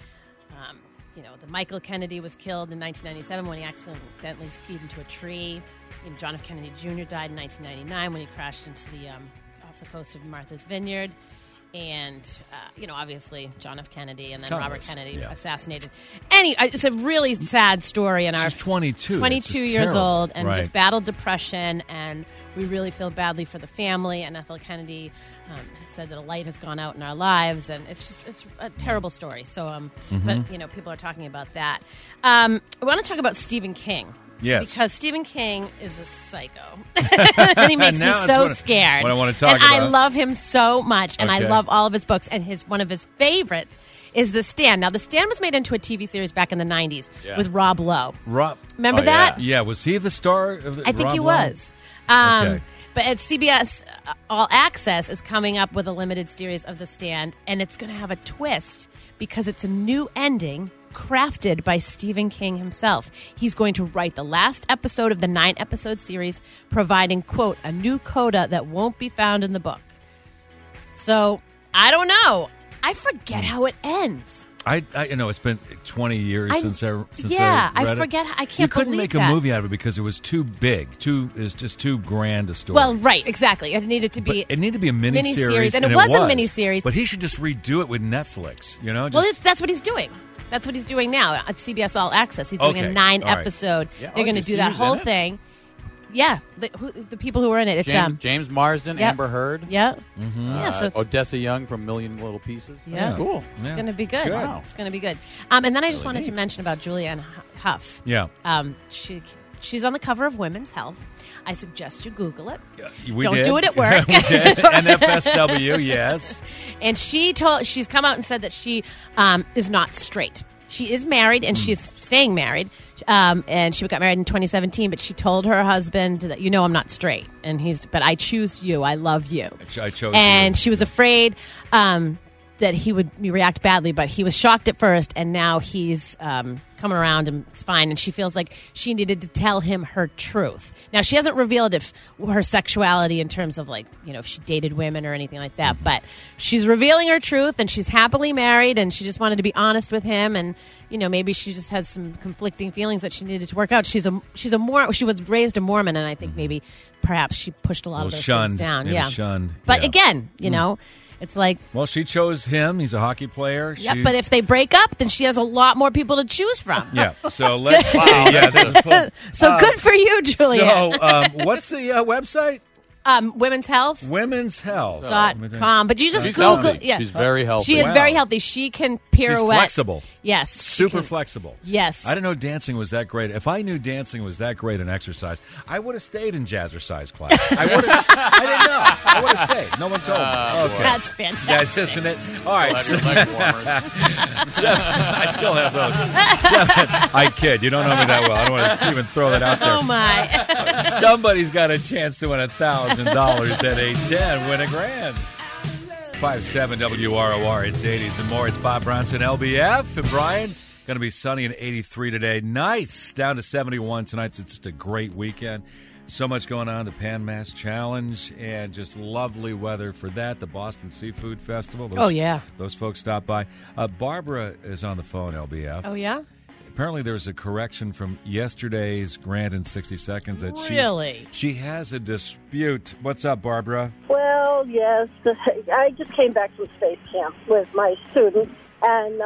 The Michael Kennedy was killed in 1997 when he accidentally skied into a tree. John F. Kennedy Jr. died in 1999 when he crashed into off the coast of Martha's Vineyard. And, obviously, John F. Kennedy and then Robert Kennedy assassinated. It's a really sad story. She's 22. 22 It's years terrible. old and Right. just battled depression. And we really feel badly for the family. And Ethel Kennedy had said that a light has gone out in our lives. And it's a terrible story. So, but, people are talking about that. I want to talk about Stephen King. Yes. Because Stephen King is a psycho. And he makes me Now so that's scared. what I want to talk and about. I love him so much. And Okay. I love all of his books. And one of his favorites is The Stand. Now, The Stand was made into a TV series back in the 90s with Rob Lowe. Remember that? Yeah. Was he the star of I think Rob he Lowe? was. Okay. But at CBS All Access is coming up with a limited series of The Stand, and it's going to have a twist because it's a new ending crafted by Stephen King himself. He's going to write the last episode of the 9-episode series, providing, quote, a new coda that won't be found in the book. So, I don't know. I forget how it ends. I it's been 20 years since I read I forget. I can't You couldn't believe make that. a movie out of it because it was too big. It's just too grand a story. Well, right, exactly. It needed to be. But it needed to be a miniseries, miniseries, and it was a miniseries. But he should just redo it with Netflix. That's what he's doing. That's what he's doing now at CBS All Access. He's doing a Okay. 9 All right. episode. Yeah. They're going to Is do he that in whole it? thing. Yeah, the people who were in it. It's James Marsden, yep. Amber Heard. Yep. Mm-hmm. Yeah, so Odessa Young from Million Little Pieces. Yeah, cool. It's going to be good. Wow. It's going to be good. And then I just wanted to mention about Julianne Hough. Yeah. She's on the cover of Women's Health. I suggest you Google it. Don't do it at work. We did. NFSW, yes. And she's come out and said that she is not straight. She is married, and she's staying married. And she got married in 2017, but she told her husband that, I'm not straight. And but I choose you. I love you. I chose and you. she was afraid that he would react badly, but he was shocked at first, and now he's coming around and it's fine. And she feels like she needed to tell him her truth. Now, she hasn't revealed if her sexuality in terms of if she dated women or anything like that, but she's revealing her truth, and she's happily married, and she just wanted to be honest with him. And maybe she just had some conflicting feelings that she needed to work out. She was raised a Mormon, and I think maybe perhaps she pushed a lot of those things down. Maybe shunned. But again, it's like... Well, she chose him. He's a hockey player. Yeah, but if they break up, then she has a lot more people to choose from. Yeah, so let's... So good for you, Julia. So what's the website? Women's Health. Women's Health. .com. But you just She's Google... healthy. Yeah. She's very healthy. She is very healthy. She can pirouette. She's flexible. Yes. Super flexible. Yes. I didn't know dancing was that great. If I knew dancing was that great an exercise, I would have stayed in jazzercise class. I didn't know. I would have stayed. No one told me. Okay. That's fantastic. Yeah, isn't it? All right. I still have those. I kid. You don't know me that well. I don't want to even throw that out there. Oh, my. Somebody's got a chance to win $1,000 at 810. Win $1,000. 5-7 WROR. It's 80s and more. It's Bob Bronson, LBF, and Brian. Going to be sunny and 83 today. Nice. Down to 71 tonight. It's just a great weekend. So much going on. The Pan Mass Challenge and just lovely weather for that. The Boston Seafood Festival. Those folks stopped by. Barbara is on the phone, LBF. Oh, yeah? Apparently there's a correction from yesterday's Grand in 60 Seconds. That she has a dispute. What's up, Barbara? Well, yes. I just came back from space camp with my students, and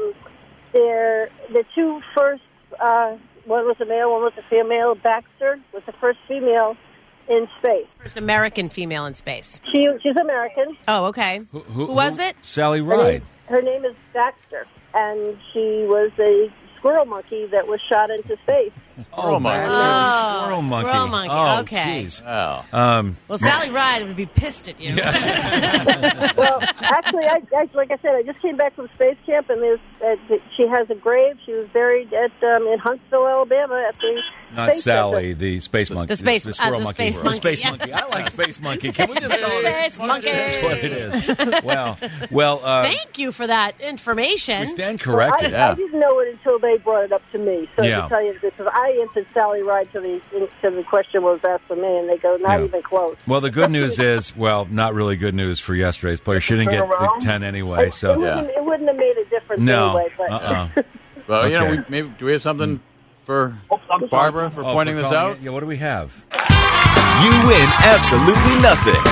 the two first, one was a male, one was a female. Baxter was the first female in space. First American female in space. She's American. Oh, okay. Who was it? Sally Ride. Her name is Baxter, and she was a squirrel monkey that was shot into space. Squirrel monkey. Squirrel monkey. Oh, okay. Jeez. Well, Sally Ride would be pissed at you. Well, actually, like I said, I just came back from space camp, and she has a grave. She was buried in Huntsville, Alabama, at the Not space Sally, center. the space monkey. The space squirrel monkey. Space monkey. The space monkey. I like space monkey. Can we just call it Space monkey. That's what it is. Well. Thank you for that information. We stand corrected. I didn't know it until they brought it up to me. So to tell you this, I answered Sally Ride to the question was asked for me, and they go, not even close. Well, the good news is, not really good news for yesterday's player. She didn't get the 10 anyway. It wouldn't have made a difference anyway. But Well, Okay. maybe do we have something for Barbara for pointing this out? Yeah, what do we have? You win absolutely nothing.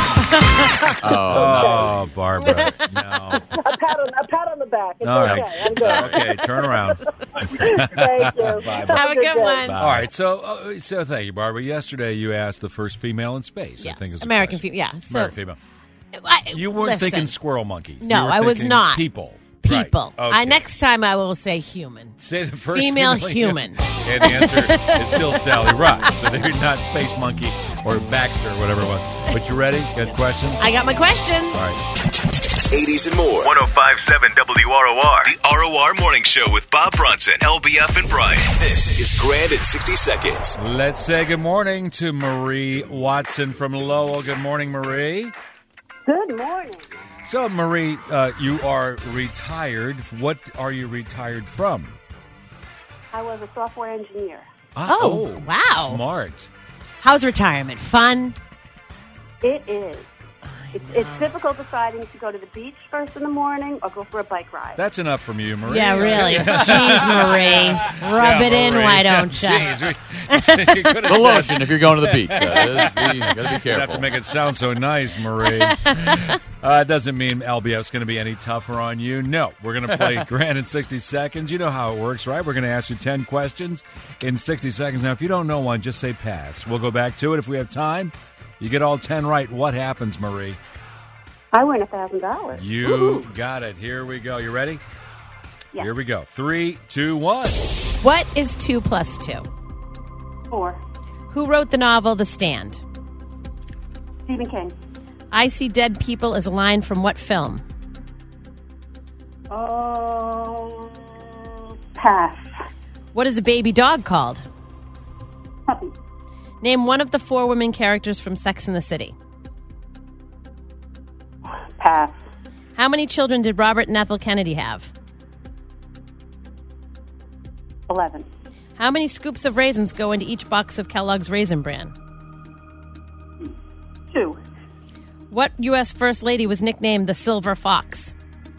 Oh, Barbara. No. a pat on the back. It's All okay. right. I'm good. Okay, turn around. Thank you. Bye. Have a good one. Bye. All right, so thank you, Barbara. Yesterday you asked the first female in space, Yes. I think is the American question. female. Yeah. So, American female. You weren't thinking squirrel monkey. No, You were I was thinking not. People. People. Right. Okay. Next time I will say human. Say the first female human. And the answer is still Sally Ride. So they're not Space Monkey or Baxter or whatever it was. But you ready? Got questions? I got my questions. All right. 80s and more. 105.7 WROR. The ROR Morning Show with Bob Bronson, LBF, and Brian. This is Grand in 60 Seconds. Let's say good morning to Marie Watson from Lowell. Good morning, Marie. Good morning. So, Marie, you are retired. What are you retired from? I was a software engineer. Oh, wow. Smart. How's retirement? Fun? It is. It's difficult deciding to go to the beach first in the morning or go for a bike ride. That's enough from you, Marie. Yeah, really. Jeez, Marie. Rub it in, Marie. why don't you? The lotion if you're going to the beach. You got to be careful. You have to make it sound so nice, Marie. It doesn't mean LBF's going to be any tougher on you. No, we're going to play Grand in 60 seconds. You know how it works, right? We're going to ask you 10 questions in 60 seconds. Now, if you don't know one, just say pass. We'll go back to it if we have time. You get all 10 right. What happens, Marie? I win $1,000. You got it. Here we go. You ready? Yeah. Here we go. 3, 2, 1. What is 2 plus 2? 4. Who wrote the novel The Stand? Stephen King. I See Dead People is a line from what film? Pass. What is a baby dog called? Puppy. Name one of the 4 women characters from Sex and the City. Pass. How many children did Robert and Ethel Kennedy have? 11. How many scoops of raisins go into each box of Kellogg's Raisin Bran? 2. What U.S. First Lady was nicknamed the Silver Fox?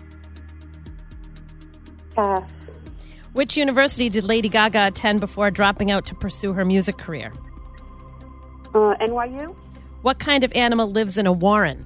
Pass. Which university did Lady Gaga attend before dropping out to pursue her music career? NYU? What kind of animal lives in a warren?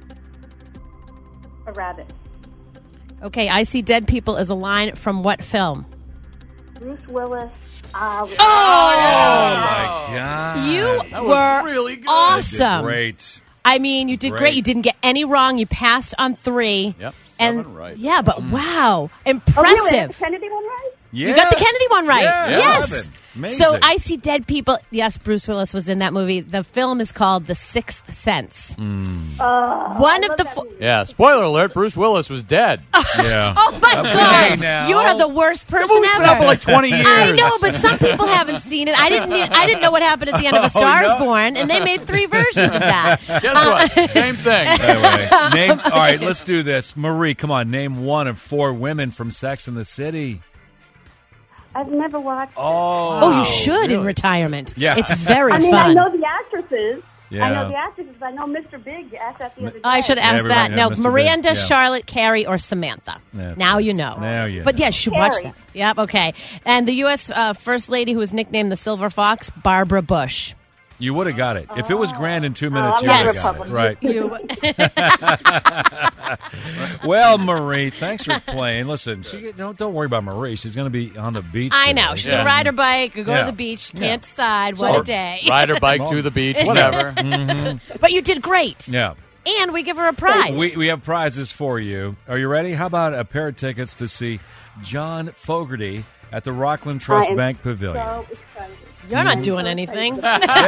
A rabbit. Okay, I See Dead People is a line from what film? Bruce Willis. Oh, my God. You That was were really good. awesome. Great. I mean, you did great. You didn't get any wrong. You passed on 3. Yep, 7 and right. Yeah, but wow. Oh, really? Impressive. The Kennedy one right? Yes. You got the Kennedy one right. Yeah, yes. 11. Amazing. So I See Dead People. Yes, Bruce Willis was in that movie. The film is called The Sixth Sense. One of the Yeah, spoiler alert, Bruce Willis was dead. Yeah. Oh my Okay, God! now. You are the worst person movie's ever. been out for like 20 years. I know, but some people haven't seen it. I didn't know what happened at the end of A Star Is no. Born, and they made 3 versions of that. Guess what? Same thing. Anyway, all right, let's do this. Marie, come on. Name one of 4 women from Sex and the City. I've never watched it. Oh, you should in retirement. Yeah. It's very I mean, fun. I know the actresses. Yeah. I know the actresses. I know Mr. Big. You asked that the other day. I should ask everybody- that. No, Mr. Miranda, Big, yeah. Charlotte, Carrie, or Samantha. That's now right. you know. Now you But know. yeah, you should watch Carrie. that. Yep, okay. And the U.S. First Lady who was nicknamed the Silver Fox, Barbara Bush. You would have got it. If it was Grand in 2 minutes, I'm you not would have got it. Republican. Right. Well, Marie, thanks for playing. Listen, don't worry about Marie. She's going to be on the beach I today. know. She'll ride her bike or go Yeah. to the beach. Yeah. Can't decide. What Or a day. Ride her bike to the beach, whatever. But you did great. Yeah. And we give her a prize. We have prizes for you. Are you ready? How about a pair of tickets to see John Fogerty at the Rockland Trust I am Bank Pavilion? So excited. You're not doing anything.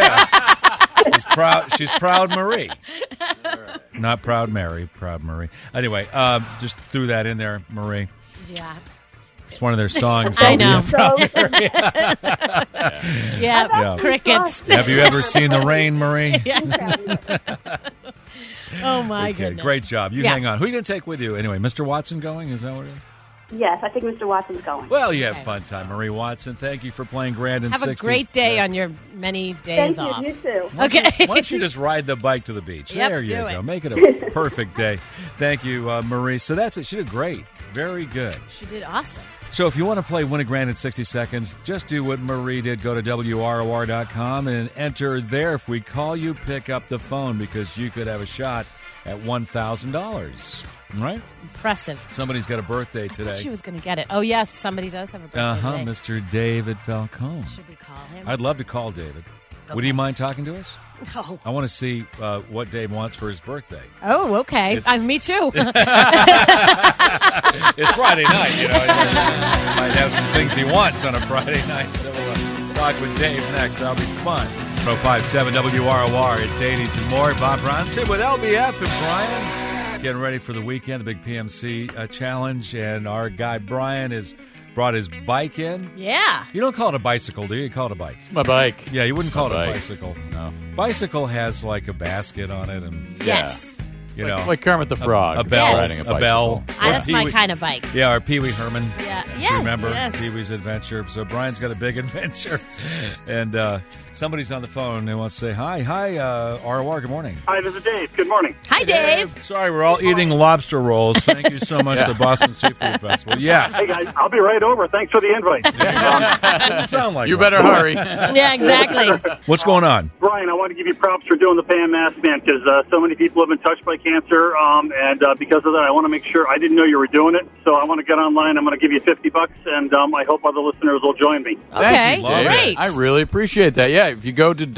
She's proud Marie. Not proud Mary, proud Marie. Anyway, just threw that in there, Marie. Yeah. It's one of their songs. I know. Yeah. Yeah. Crickets. Have you ever seen the rain, Marie? Oh, my Okay, goodness. great job. You Yeah. hang on. Who are you going to take with you? Anyway, Mr. Watson going? Is that what it is? Yes, I think Mr. Watson's going. Well, you have fun time, Marie Watson. Thank you for playing Grand in Have 60s. a great day on your many days Thank off. you. You too. Okay. Why don't you just ride the bike to the beach? Yep, There you do go. it. Make it a perfect day. Thank you, Marie. So that's it. She did great. Very good. She did awesome. So if you want to play Win a Grand in 60 seconds, just do what Marie did. Go to WROR.com and enter there. If we call you, pick up the phone because you could have a shot at $1,000. Right? Impressive. Somebody's got a birthday I today. thought she was going to get it. Oh, yes, somebody does have a birthday today. Mr. David Falcone. Should we call him? I'd love to call David. Okay. Would you mind talking to us? No. I want to see what Dave wants for his birthday. Oh, okay. It's- Me too. It's Friday night, you know. He might have some things he wants on a Friday night, so we'll talk with Dave next. That'll be fun. 1057 WROR, it's 80s and more. Bob Bronson with LBF and Brian. Getting ready for the weekend, the big PMC challenge, and our guy Brian has brought his bike in. Yeah. You don't call it a bicycle, do you? You call it a bike. My bike. Yeah, you wouldn't call it a bike. bicycle. No. Bicycle has like a basket on it, and Yes. you know, Like Kermit the Frog. a bell, Yes. a bell. That's my Pee-wee- kind of bike. Yeah, or Pee Wee Herman. Yes. Yeah. Remember Yes. Pee-wee's Adventure? So Brian's got a big adventure. And somebody's on the phone and wants to say hi. Hi, ROR. Good morning. Hi, this is Dave. Good morning. Hi, Dave. Sorry, we're all eating lobster rolls. Thank you so much to Boston Seafood Festival. Yes. Hey, guys, I'll be right over. Thanks for the invite. Doesn't sound like You one. better hurry. Yeah, exactly. What's going on? Brian, I want to give you props for doing the Pan Mass Man because so many people have been touched by cancer, and because of that, I want to make sure I didn't know you were doing it. So I want to get online. I'm going to give you $50, and I hope other listeners will join me. Thank you, Dave. great. I really appreciate that. Yeah, if you go to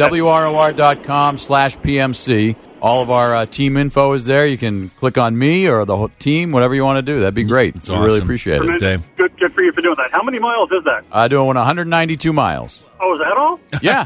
WROR.com/PMC, all of our team info is there. You can click on me or the whole team, whatever you want to do. That'd be great. It's I really awesome. appreciate it. Tremendous. Good for you for doing that. How many miles is that? Doing 192 miles. Oh, is that all? Yeah.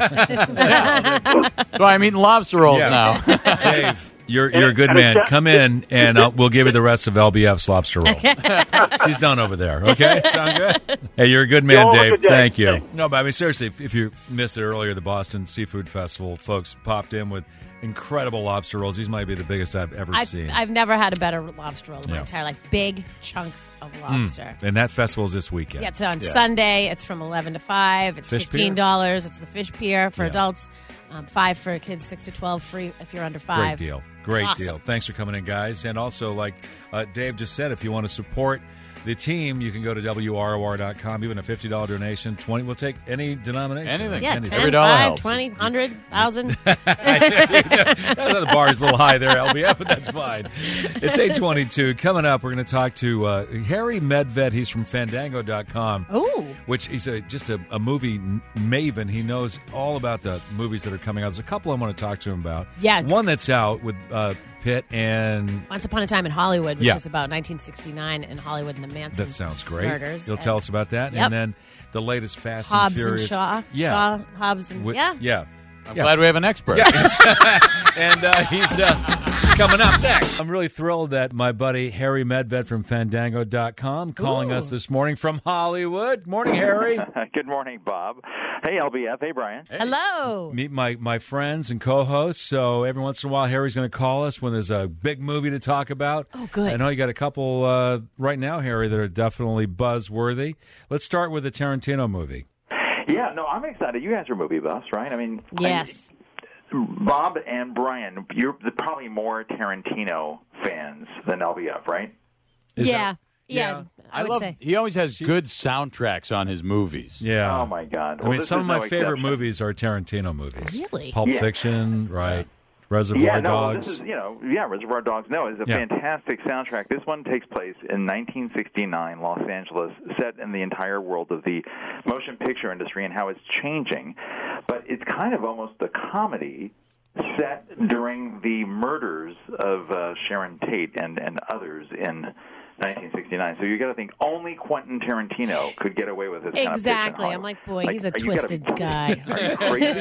That's why I'm eating lobster rolls now. Dave, you're a good man. Come in, and we'll give you the rest of LBF's lobster roll. She's done over there. Okay? Sound good? Hey, you're a good man, Y'all have a Dave. good day. Thank you. Thanks. No, but I mean, seriously, if you missed it earlier, the Boston Seafood Festival folks popped in with incredible lobster rolls. These might be the biggest I've ever seen. I've never had a better lobster roll in my Yeah. entire life. Big chunks of lobster. And that festival is this weekend. Yeah, it's on Sunday. It's from 11 to 5. It's Fish $15. It's the fish pier for Yeah. adults, 5 for kids 6 to 12, free if you're under 5. Great deal. Great Awesome. deal. Thanks for coming in, guys. And also, like Dave just said, if you want to support the team, you can go to WROR.com. Even a $50 donation, 20. We'll take any denomination. Anything. Yeah, Anything. 10, Every dollar 5, helps. 20, 100, 1,000. The bar's a little high there, LBF, but that's fine. It's 8:22. Coming up, we're going to talk to Harry Medved. He's from Fandango.com. Ooh. Which he's just a movie maven. He knows all about the movies that are coming out. There's a couple I want to talk to him about. Yeah. One that's out with Pitt and... Once Upon a Time in Hollywood, which Yeah. is about 1969 in Hollywood and the Manson That sounds great. murders. You'll tell us about that. Yep. And then the latest Fast Hobbs and Furious. Shaw. Yeah. Shaw, Hobbs and... With- yeah. Yeah. I'm glad we have an expert. Yeah. And he's coming up next. I'm really thrilled that my buddy Harry Medved from Fandango.com calling us this morning from Hollywood. Morning, Harry. Good morning, Bob. Hey, LBF. Hey, Brian. Hello. Meet my friends and co-hosts. So every once in a while, Harry's going to call us when there's a big movie to talk about. Oh, good. I know you got a couple right now, Harry, that are definitely buzz-worthy. Let's start with the Tarantino movie. Yeah, no, I'm excited. You guys are movie buffs, right? I mean, Yes. Bob and Brian, you're probably more Tarantino fans than LBF, right? Yeah. I would say. He always has good soundtracks on his movies. Yeah. Oh, my God. I mean, Well, this some is of my no favorite exception. movies are Tarantino movies. Really? Pulp Yeah. Fiction, right? Reservoir Dogs. This is, Reservoir Dogs. No, it's a fantastic soundtrack. This one takes place in 1969, Los Angeles, set in the entire world of the motion picture industry and how it's changing. But it's kind of almost a comedy set during the murders of Sharon Tate and others in 1969. So you got to think only Quentin Tarantino could get away with this kind of fiction. Exactly. I'm like, boy, he's a you gotta twisted be- guy. Are you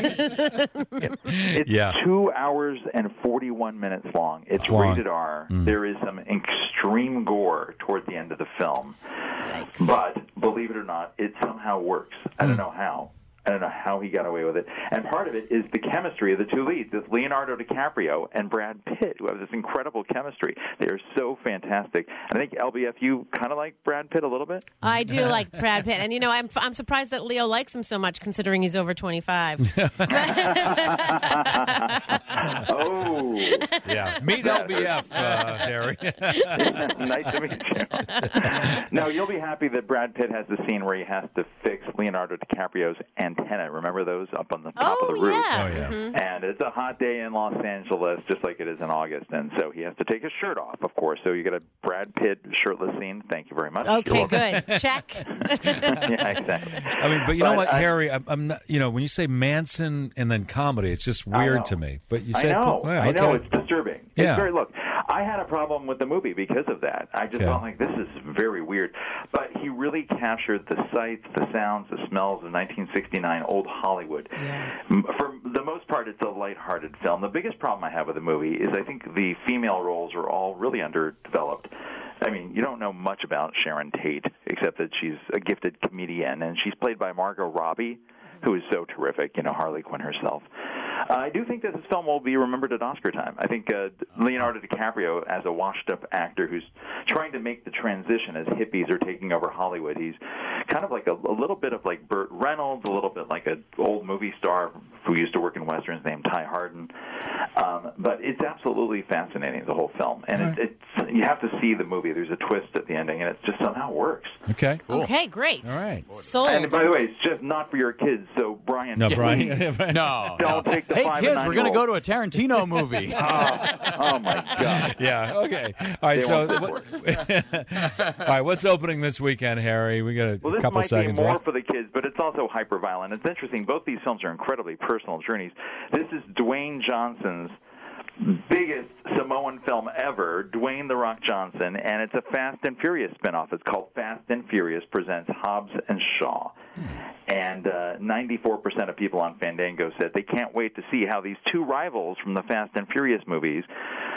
crazy? It's 2 hours and 41 minutes long. It's long. rated R. There is some extreme gore toward the end of the film. Yikes. But believe it or not, it somehow works. I don't know how. I don't know how he got away with it. And part of it is the chemistry of the two leads. It's Leonardo DiCaprio and Brad Pitt, who have this incredible chemistry. They are so fantastic. And I think, LBF, you kind of like Brad Pitt a little bit? I do like Brad Pitt. And, I'm surprised that Leo likes him so much, considering he's over 25. Oh. Yeah. Meet LBF, Harry. Nice to meet you. No, you'll be happy that Brad Pitt has the scene where he has to fix Leonardo DiCaprio's antenna. Remember those up on the top of the roof? Yeah. Oh, yeah. Mm-hmm. And it's a hot day in Los Angeles, just like it is in August. And so he has to take his shirt off, of course. So you get a Brad Pitt shirtless scene. Thank you very much. Okay, good. Check. Yeah, exactly. I mean, but you know what, Harry? I'm not. When you say Manson and then comedy, it's just weird to me. But you said, I know. well, I know. okay. It's disturbing. Yeah. It's very, look, I had a problem with the movie because of that. I just felt like this is very weird. But he really captured the sights, the sounds, the smells of 1969 old Hollywood. Yeah. For the most part, it's a lighthearted film. The biggest problem I have with the movie is I think the female roles are all really underdeveloped. I mean, you don't know much about Sharon Tate, except that she's a gifted comedian, and she's played by Margot Robbie, who is so terrific, Harley Quinn herself. I do think that this film will be remembered at Oscar time. I think Leonardo DiCaprio, as a washed-up actor who's trying to make the transition as hippies are taking over Hollywood, he's kind of like a little bit of like Burt Reynolds, a little bit like an old movie star who used to work in westerns named Ty Hardin. But it's absolutely fascinating, the whole film. And it's you have to see the movie. There's a twist at the ending, and it just somehow works. Okay, cool. Okay, great. All right. Sold. And by the way, it's just not for your kids. So, Brian, No, Brian. No. don't take the Hey, 5 kids, and we're going to 9-year-old. go to a Tarantino movie. Oh my God. Yeah. Okay. All right. They So, want all right. What's opening this weekend, Harry? We got a Well, this couple might seconds be more left. for the kids, but it's also hyper-violent. It's interesting. Both these films are incredibly personal journeys. This is Dwayne Johnson's biggest Samoan film ever, Dwayne "The Rock" Johnson, and it's a Fast and Furious spinoff. It's called Fast and Furious Presents Hobbs and Shaw. And 94% of people on Fandango said they can't wait to see how these two rivals from the Fast and Furious movies,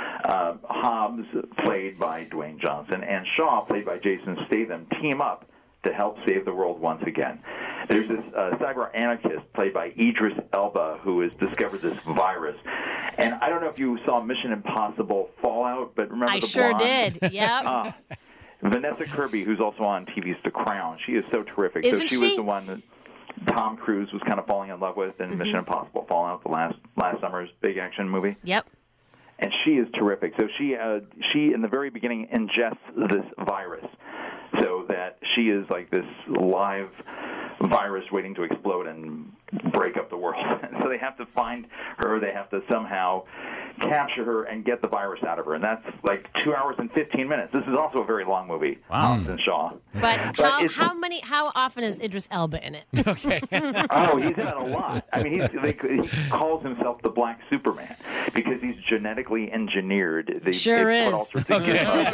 Hobbs, played by Dwayne Johnson, and Shaw, played by Jason Statham, team up to help save the world once again. There's this cyber anarchist played by Idris Elba who has discovered this virus. And I don't know if you saw Mission Impossible Fallout, but remember I the sure blonde? did. Yep. Vanessa Kirby, who's also on TV's The Crown, she is so terrific. Isn't so she? was the one that Tom Cruise was kind of falling in love with in Mission Impossible Fallout, the last summer's big action movie. Yep. And she is terrific. So she in the very beginning ingests this virus, so that she is like this live virus waiting to explode and break up the world. So they have to find her. They have to somehow capture her and get the virus out of her. And that's like 2 hours and 15 minutes. This is also a very long movie. Wow. Hobbs and Shaw. But it's- how often is Idris Elba in it? Okay. Oh, he's in it a lot. I mean, he calls himself the Black Superman because he's genetically engineered. They put all sorts of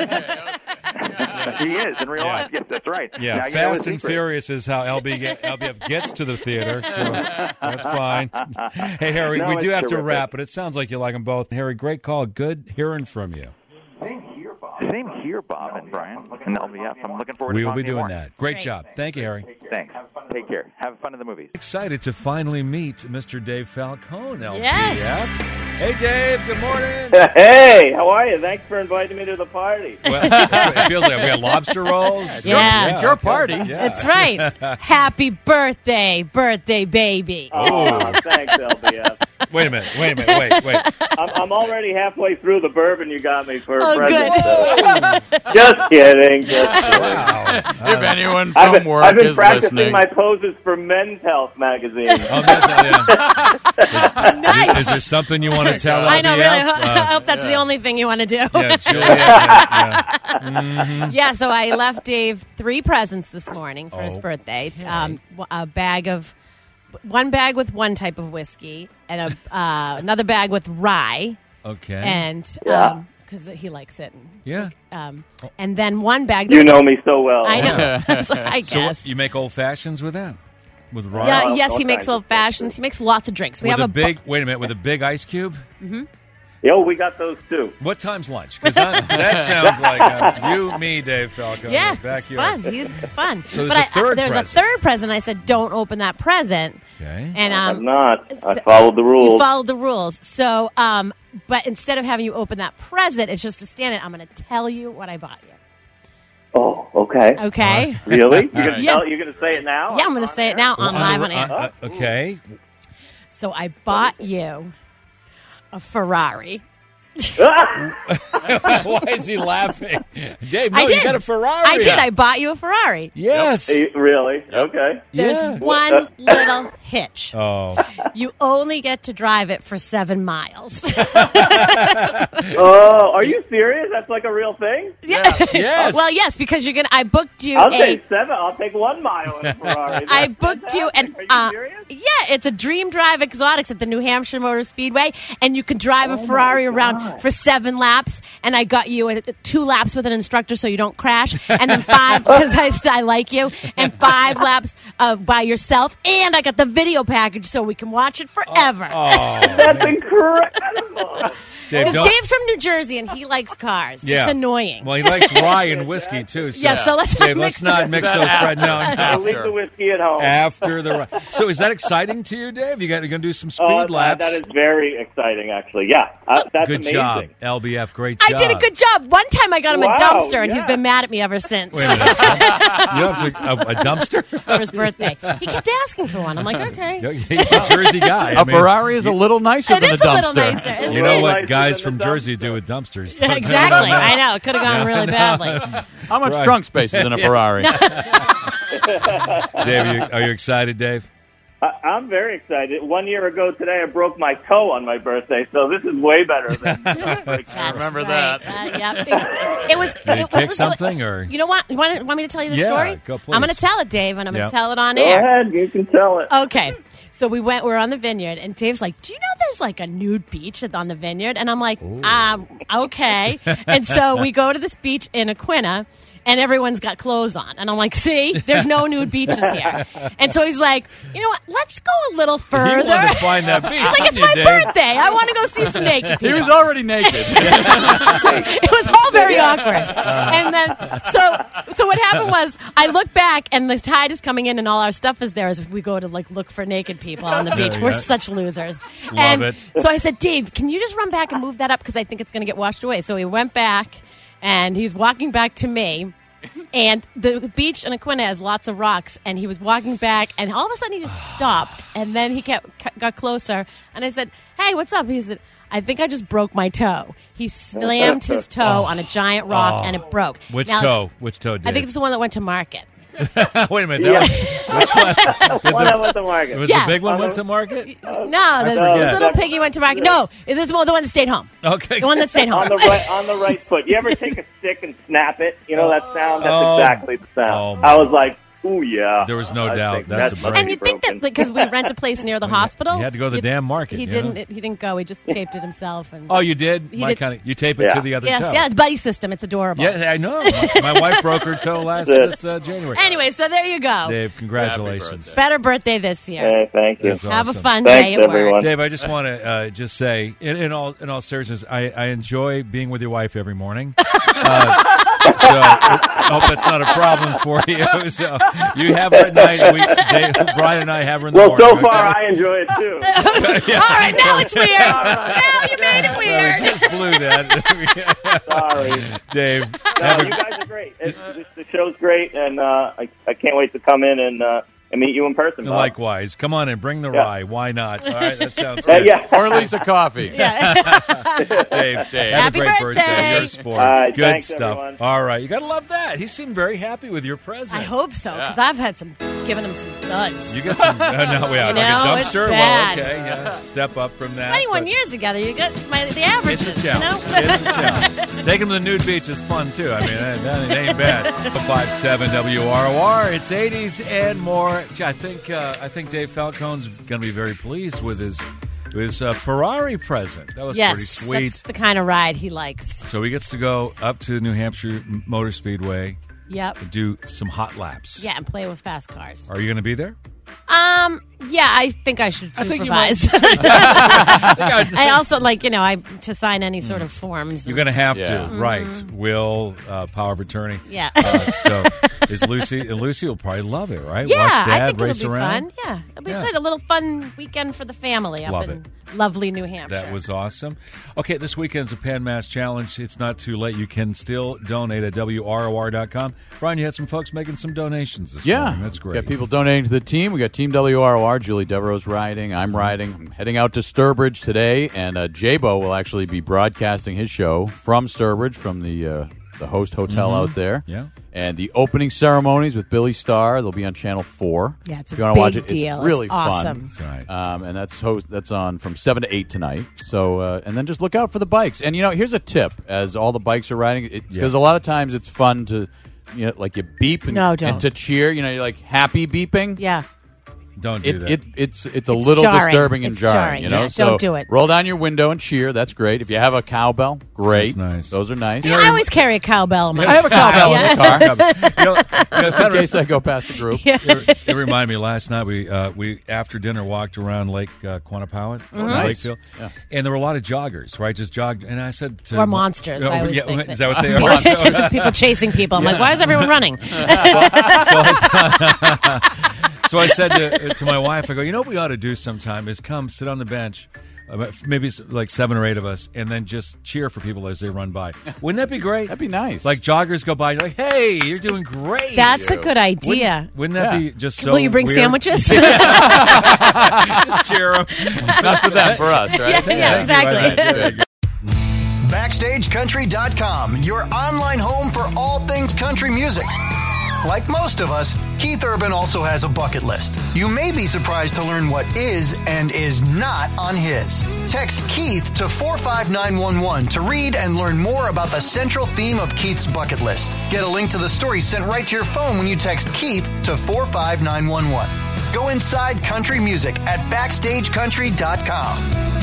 he is in real life. Yes, that's right. Yeah, Now you know his Fast and secret. Furious is how LBF gets to the theater, so that's fine. Hey, Harry, No, we do it's have to terrific. wrap, but it sounds like you like them both. Harry, great call. Good hearing from you. Same here, Bob and Brian and LBF. I'm looking forward to We will talking be to you doing more. that. Great job. Thank you, Harry. Thanks. Take care. Have fun in the movies. Excited to finally meet Mr. Dave Falcone, LBF. Yes. Hey, Dave. Good morning. Hey, how are you? Thanks for inviting me to the party. Well, it feels like we got lobster rolls. Yeah. It's your party. Yeah. That's right. Happy birthday, baby. Oh, thanks, LBF. Wait a minute. Wait. I'm already halfway through the bourbon you got me for a Oh, present. good. So. Just kidding. Wow. If anyone I've from work been is practicing listening. my poses for Men's Health magazine. Oh, yeah. Nice. Is there something you want to tell I know, LBF? really. I hope that's the only thing you want to do. Yeah, Juliet. Yeah. Mm-hmm. Yeah, so I left Dave 3 presents this morning for his birthday. One bag with one type of whiskey, and another bag with rye. Okay. And because he likes it. Yeah. And then one bag. You know me so well. I know. I So guess. you make old fashions with that? With rye? Yeah, yes, all he makes kinds of old fashions. He makes lots of drinks. We With have a big, wait a minute, with a big ice cube? Yo, we got those too. What time's lunch? 'Cause that sounds like you, me, Dave Falcone. Yeah, back it's here. fun. He's fun. So but there's a third there's present. a third present. I said, don't open that present. Okay. And I'm not. I followed the rules. You followed the rules. So, but instead of having you open that present, it's just to stand it. I'm going to tell you what I bought you. Oh, okay. Okay. Really? You're gonna Yes. you're gonna say it now? Yeah, I'm going to say it now on live on air. Okay. So I bought you a Ferrari. Why is he laughing? Dave, no, I did. you got a Ferrari. I did. I bought you a Ferrari. Yes. Really? Okay. There's Yeah. one little hitch. Oh. You only get to drive it for 7 miles. Oh, are you serious? That's like a real thing? Yes. Well, yes, because you're gonna. I booked you I'll a. take 7. I'll take 1 mile in a Ferrari. I That's booked you an. fantastic. Are you serious? Yeah, it's a Dream Drive Exotics at the New Hampshire Motor Speedway, and you can drive a Ferrari around for 7 laps. And I got you 2 laps with an instructor so you don't crash, and then 5 because I like you, and 5 laps by yourself. And I got the video package so we can watch it forever. Oh. That's incredible. Dave, Because Dave's from New Jersey and he likes cars. Yeah. It's annoying. Well, he likes rye and whiskey too. So. Yeah, so let's Dave, not let's not mix those bread. No, Leave the whiskey at home. after the rye. So, is that exciting to you, Dave? You're going to do some speed laps. That is very exciting, actually. Yeah, that's Good amazing. job, LBF. Great job. I did a good job. One time I got him Wow, a dumpster and yeah. he's been mad at me ever since. Wait a minute. You have a dumpster? For his birthday. He kept asking for one. I'm like, okay. He's a Jersey guy. A Ferrari is a little nicer than a is a little dumpster. nicer, isn't You know it? what nicer guys than from the Jersey do with dumpsters? Yeah, exactly. I know. It could have gone really badly. How much Right. trunk space is in a Ferrari? Dave, are you excited, Dave? I'm very excited. 1 year ago today, I broke my toe on my birthday, so this is way better than. Remember that. Yeah. It was. Did you it kick was something or? You know what? You want me to tell you the Yeah, story? go, please. I'm going to tell it, Dave, and I'm going Yeah. to tell it on Go air. ahead, you can tell it. Okay. So we were on the vineyard, and Dave's like, do you know there's like a nude beach on the vineyard? And I'm like, okay. And so we go to this beach in Aquinnah, and everyone's got clothes on. And I'm like, see, there's no nude beaches here. And so he's like, you know what, let's go a little further. You wanted to find that beach, He's like, it's didn't my you, Dave? birthday. I want to go see some naked people. He was already naked. It was all very awkward. And then, so what happened was, I look back, and the tide is coming in, and all our stuff is there as we go to like look for naked people on the beach. Yeah, We're yeah. such losers. Love and it. So I said, Dave, can you just run back and move that up because I think it's going to get washed away. So he went back, and he's walking back to me. And the beach in Aquinnah has lots of rocks, and he was walking back, and all of a sudden he just stopped, and then he got closer, and I said, hey, what's up? He said, I think I just broke my toe. He slammed his toe on a giant rock, and it broke. Which Now, toe? Which toe, Dave? I think it's the one that went to market. Wait a minute. Which one? One that went to market. Was Yeah. the big one went to market? No, this little piggy went to market. No, this is the one that stayed home. Okay. The one that stayed home. on the right foot. You ever take a stick and snap it? You know that sound? That's Oh. exactly the sound. Oh, I was like, ooh, yeah. There was no I doubt. think That's a must break. And be you think broken. that because we rent a place near the hospital, You had to go to the damn market. He you know? didn't. He didn't go. He just taped it himself. And Oh, you did? He did. You tape it to the other yes, toe. yeah, it's buddy system. It's adorable. Yeah, I know. My wife broke her toe this January. Anyway, so there you go. Dave, congratulations. Better birthday this year. Hey, thank you. That's Have awesome. a fun day at work. Dave, I just want to just say, in all seriousness, I enjoy being with your wife every morning. So I hope that's not a problem for you. So you have her at night. Brian and I have her in the morning. Well, so far I enjoy it too. All right, now it's weird. Now you made it weird. We just blew that. Sorry. Dave. No, you guys are great. The show's great, and I can't wait to come in and meet you in person, Bob. Likewise. Come on and bring the rye. Why not? All right, that sounds Yeah, good. yeah. Or at least a coffee. Dave, have Happy a great birthday. You're a sport. All right, good thanks, stuff. everyone. All right, you got to love that. He seemed very happy with your present. I hope so, because I've had given him some duds. You got some. No, we are. You know, like a it's dumpster. bad. Well, okay, yeah. Step up from that. 21 but years together, you got the averages. It's a You challenge. know? It's a challenge. Taking them to the nude beach is fun too. I mean, that ain't bad. 57 WROR. It's 80s and more. Gee, I think Dave Falcone's going to be very pleased with his Ferrari present. That was Yes, pretty sweet. that's the kind of ride he likes. So he gets to go up to New Hampshire Motor Speedway. Yep. And do some hot laps. Yeah, and play with fast cars. Are you going to be there? Yeah, I think I should I think you might. supervise. I also to sign any sort of forms. You're going to have Yeah. to, right? Will, power of attorney. Yeah. So is Lucy? And Lucy will probably love it, right? Yeah, Watch I Dad think race it'll be around. fun. Yeah, it'll be Yeah. good. A little fun weekend for the family up Love in lovely New Hampshire. That was awesome. Okay, this weekend's a Pan Mass Challenge. It's not too late. You can still donate at WROR.com. Brian, you had some folks making some donations this morning. That's great. Got people donating to the team. We got Team WROR. Julie Devereaux's riding. I'm riding. I'm heading out to Sturbridge today, and J-Bo will actually be broadcasting his show from Sturbridge, from the Host Hotel out there. Yeah. And the opening ceremonies with Billy Starr, they'll be on Channel 4. Yeah, it's a if you wanna big watch it, deal. It's really It's awesome. fun. That's right. And that's on from 7 to 8 tonight. So and then just look out for the bikes. And here's a tip: as all the bikes are riding, because a lot of times it's fun to, like you beep and, No, don't. and to cheer. You're like happy beeping. Yeah. Don't do that. It's a little jarring. disturbing and It's jarring. jarring. You know, Yeah, so don't do it. Roll down your window and cheer. That's great. If you have a cowbell, great. That's nice. Those are nice. Yeah, I always carry a cowbell in my I have a cowbell Yeah. in the car. You know, Just in case I go past the group. Yeah. It reminded me last night we after dinner walked around Lake Quannapowitt, Lakefield, and there were a lot of joggers, right? Just jogged, and I said to Or monsters. I always think is that what they are? people chasing people. I'm like, why is everyone running? So I said to my wife, I go, you know what we ought to do sometime is come sit on the bench, maybe like 7 or 8 of us, and then just cheer for people as they run by. Wouldn't that be great? That'd be nice. Like joggers go by, and you're like, hey, you're doing great. That's a good idea. Wouldn't that be just so Will you bring weird? sandwiches? Just cheer them. Not for them, for us, right? Yeah, exactly. BackstageCountry.com, your online home for all things country music. Like most of us, Keith Urban also has a bucket list. You may be surprised to learn what is and is not on his. Text Keith to 45911 to read and learn more about the central theme of Keith's bucket list. Get a link to the story sent right to your phone when you text Keith to 45911. Go inside country music at BackstageCountry.com.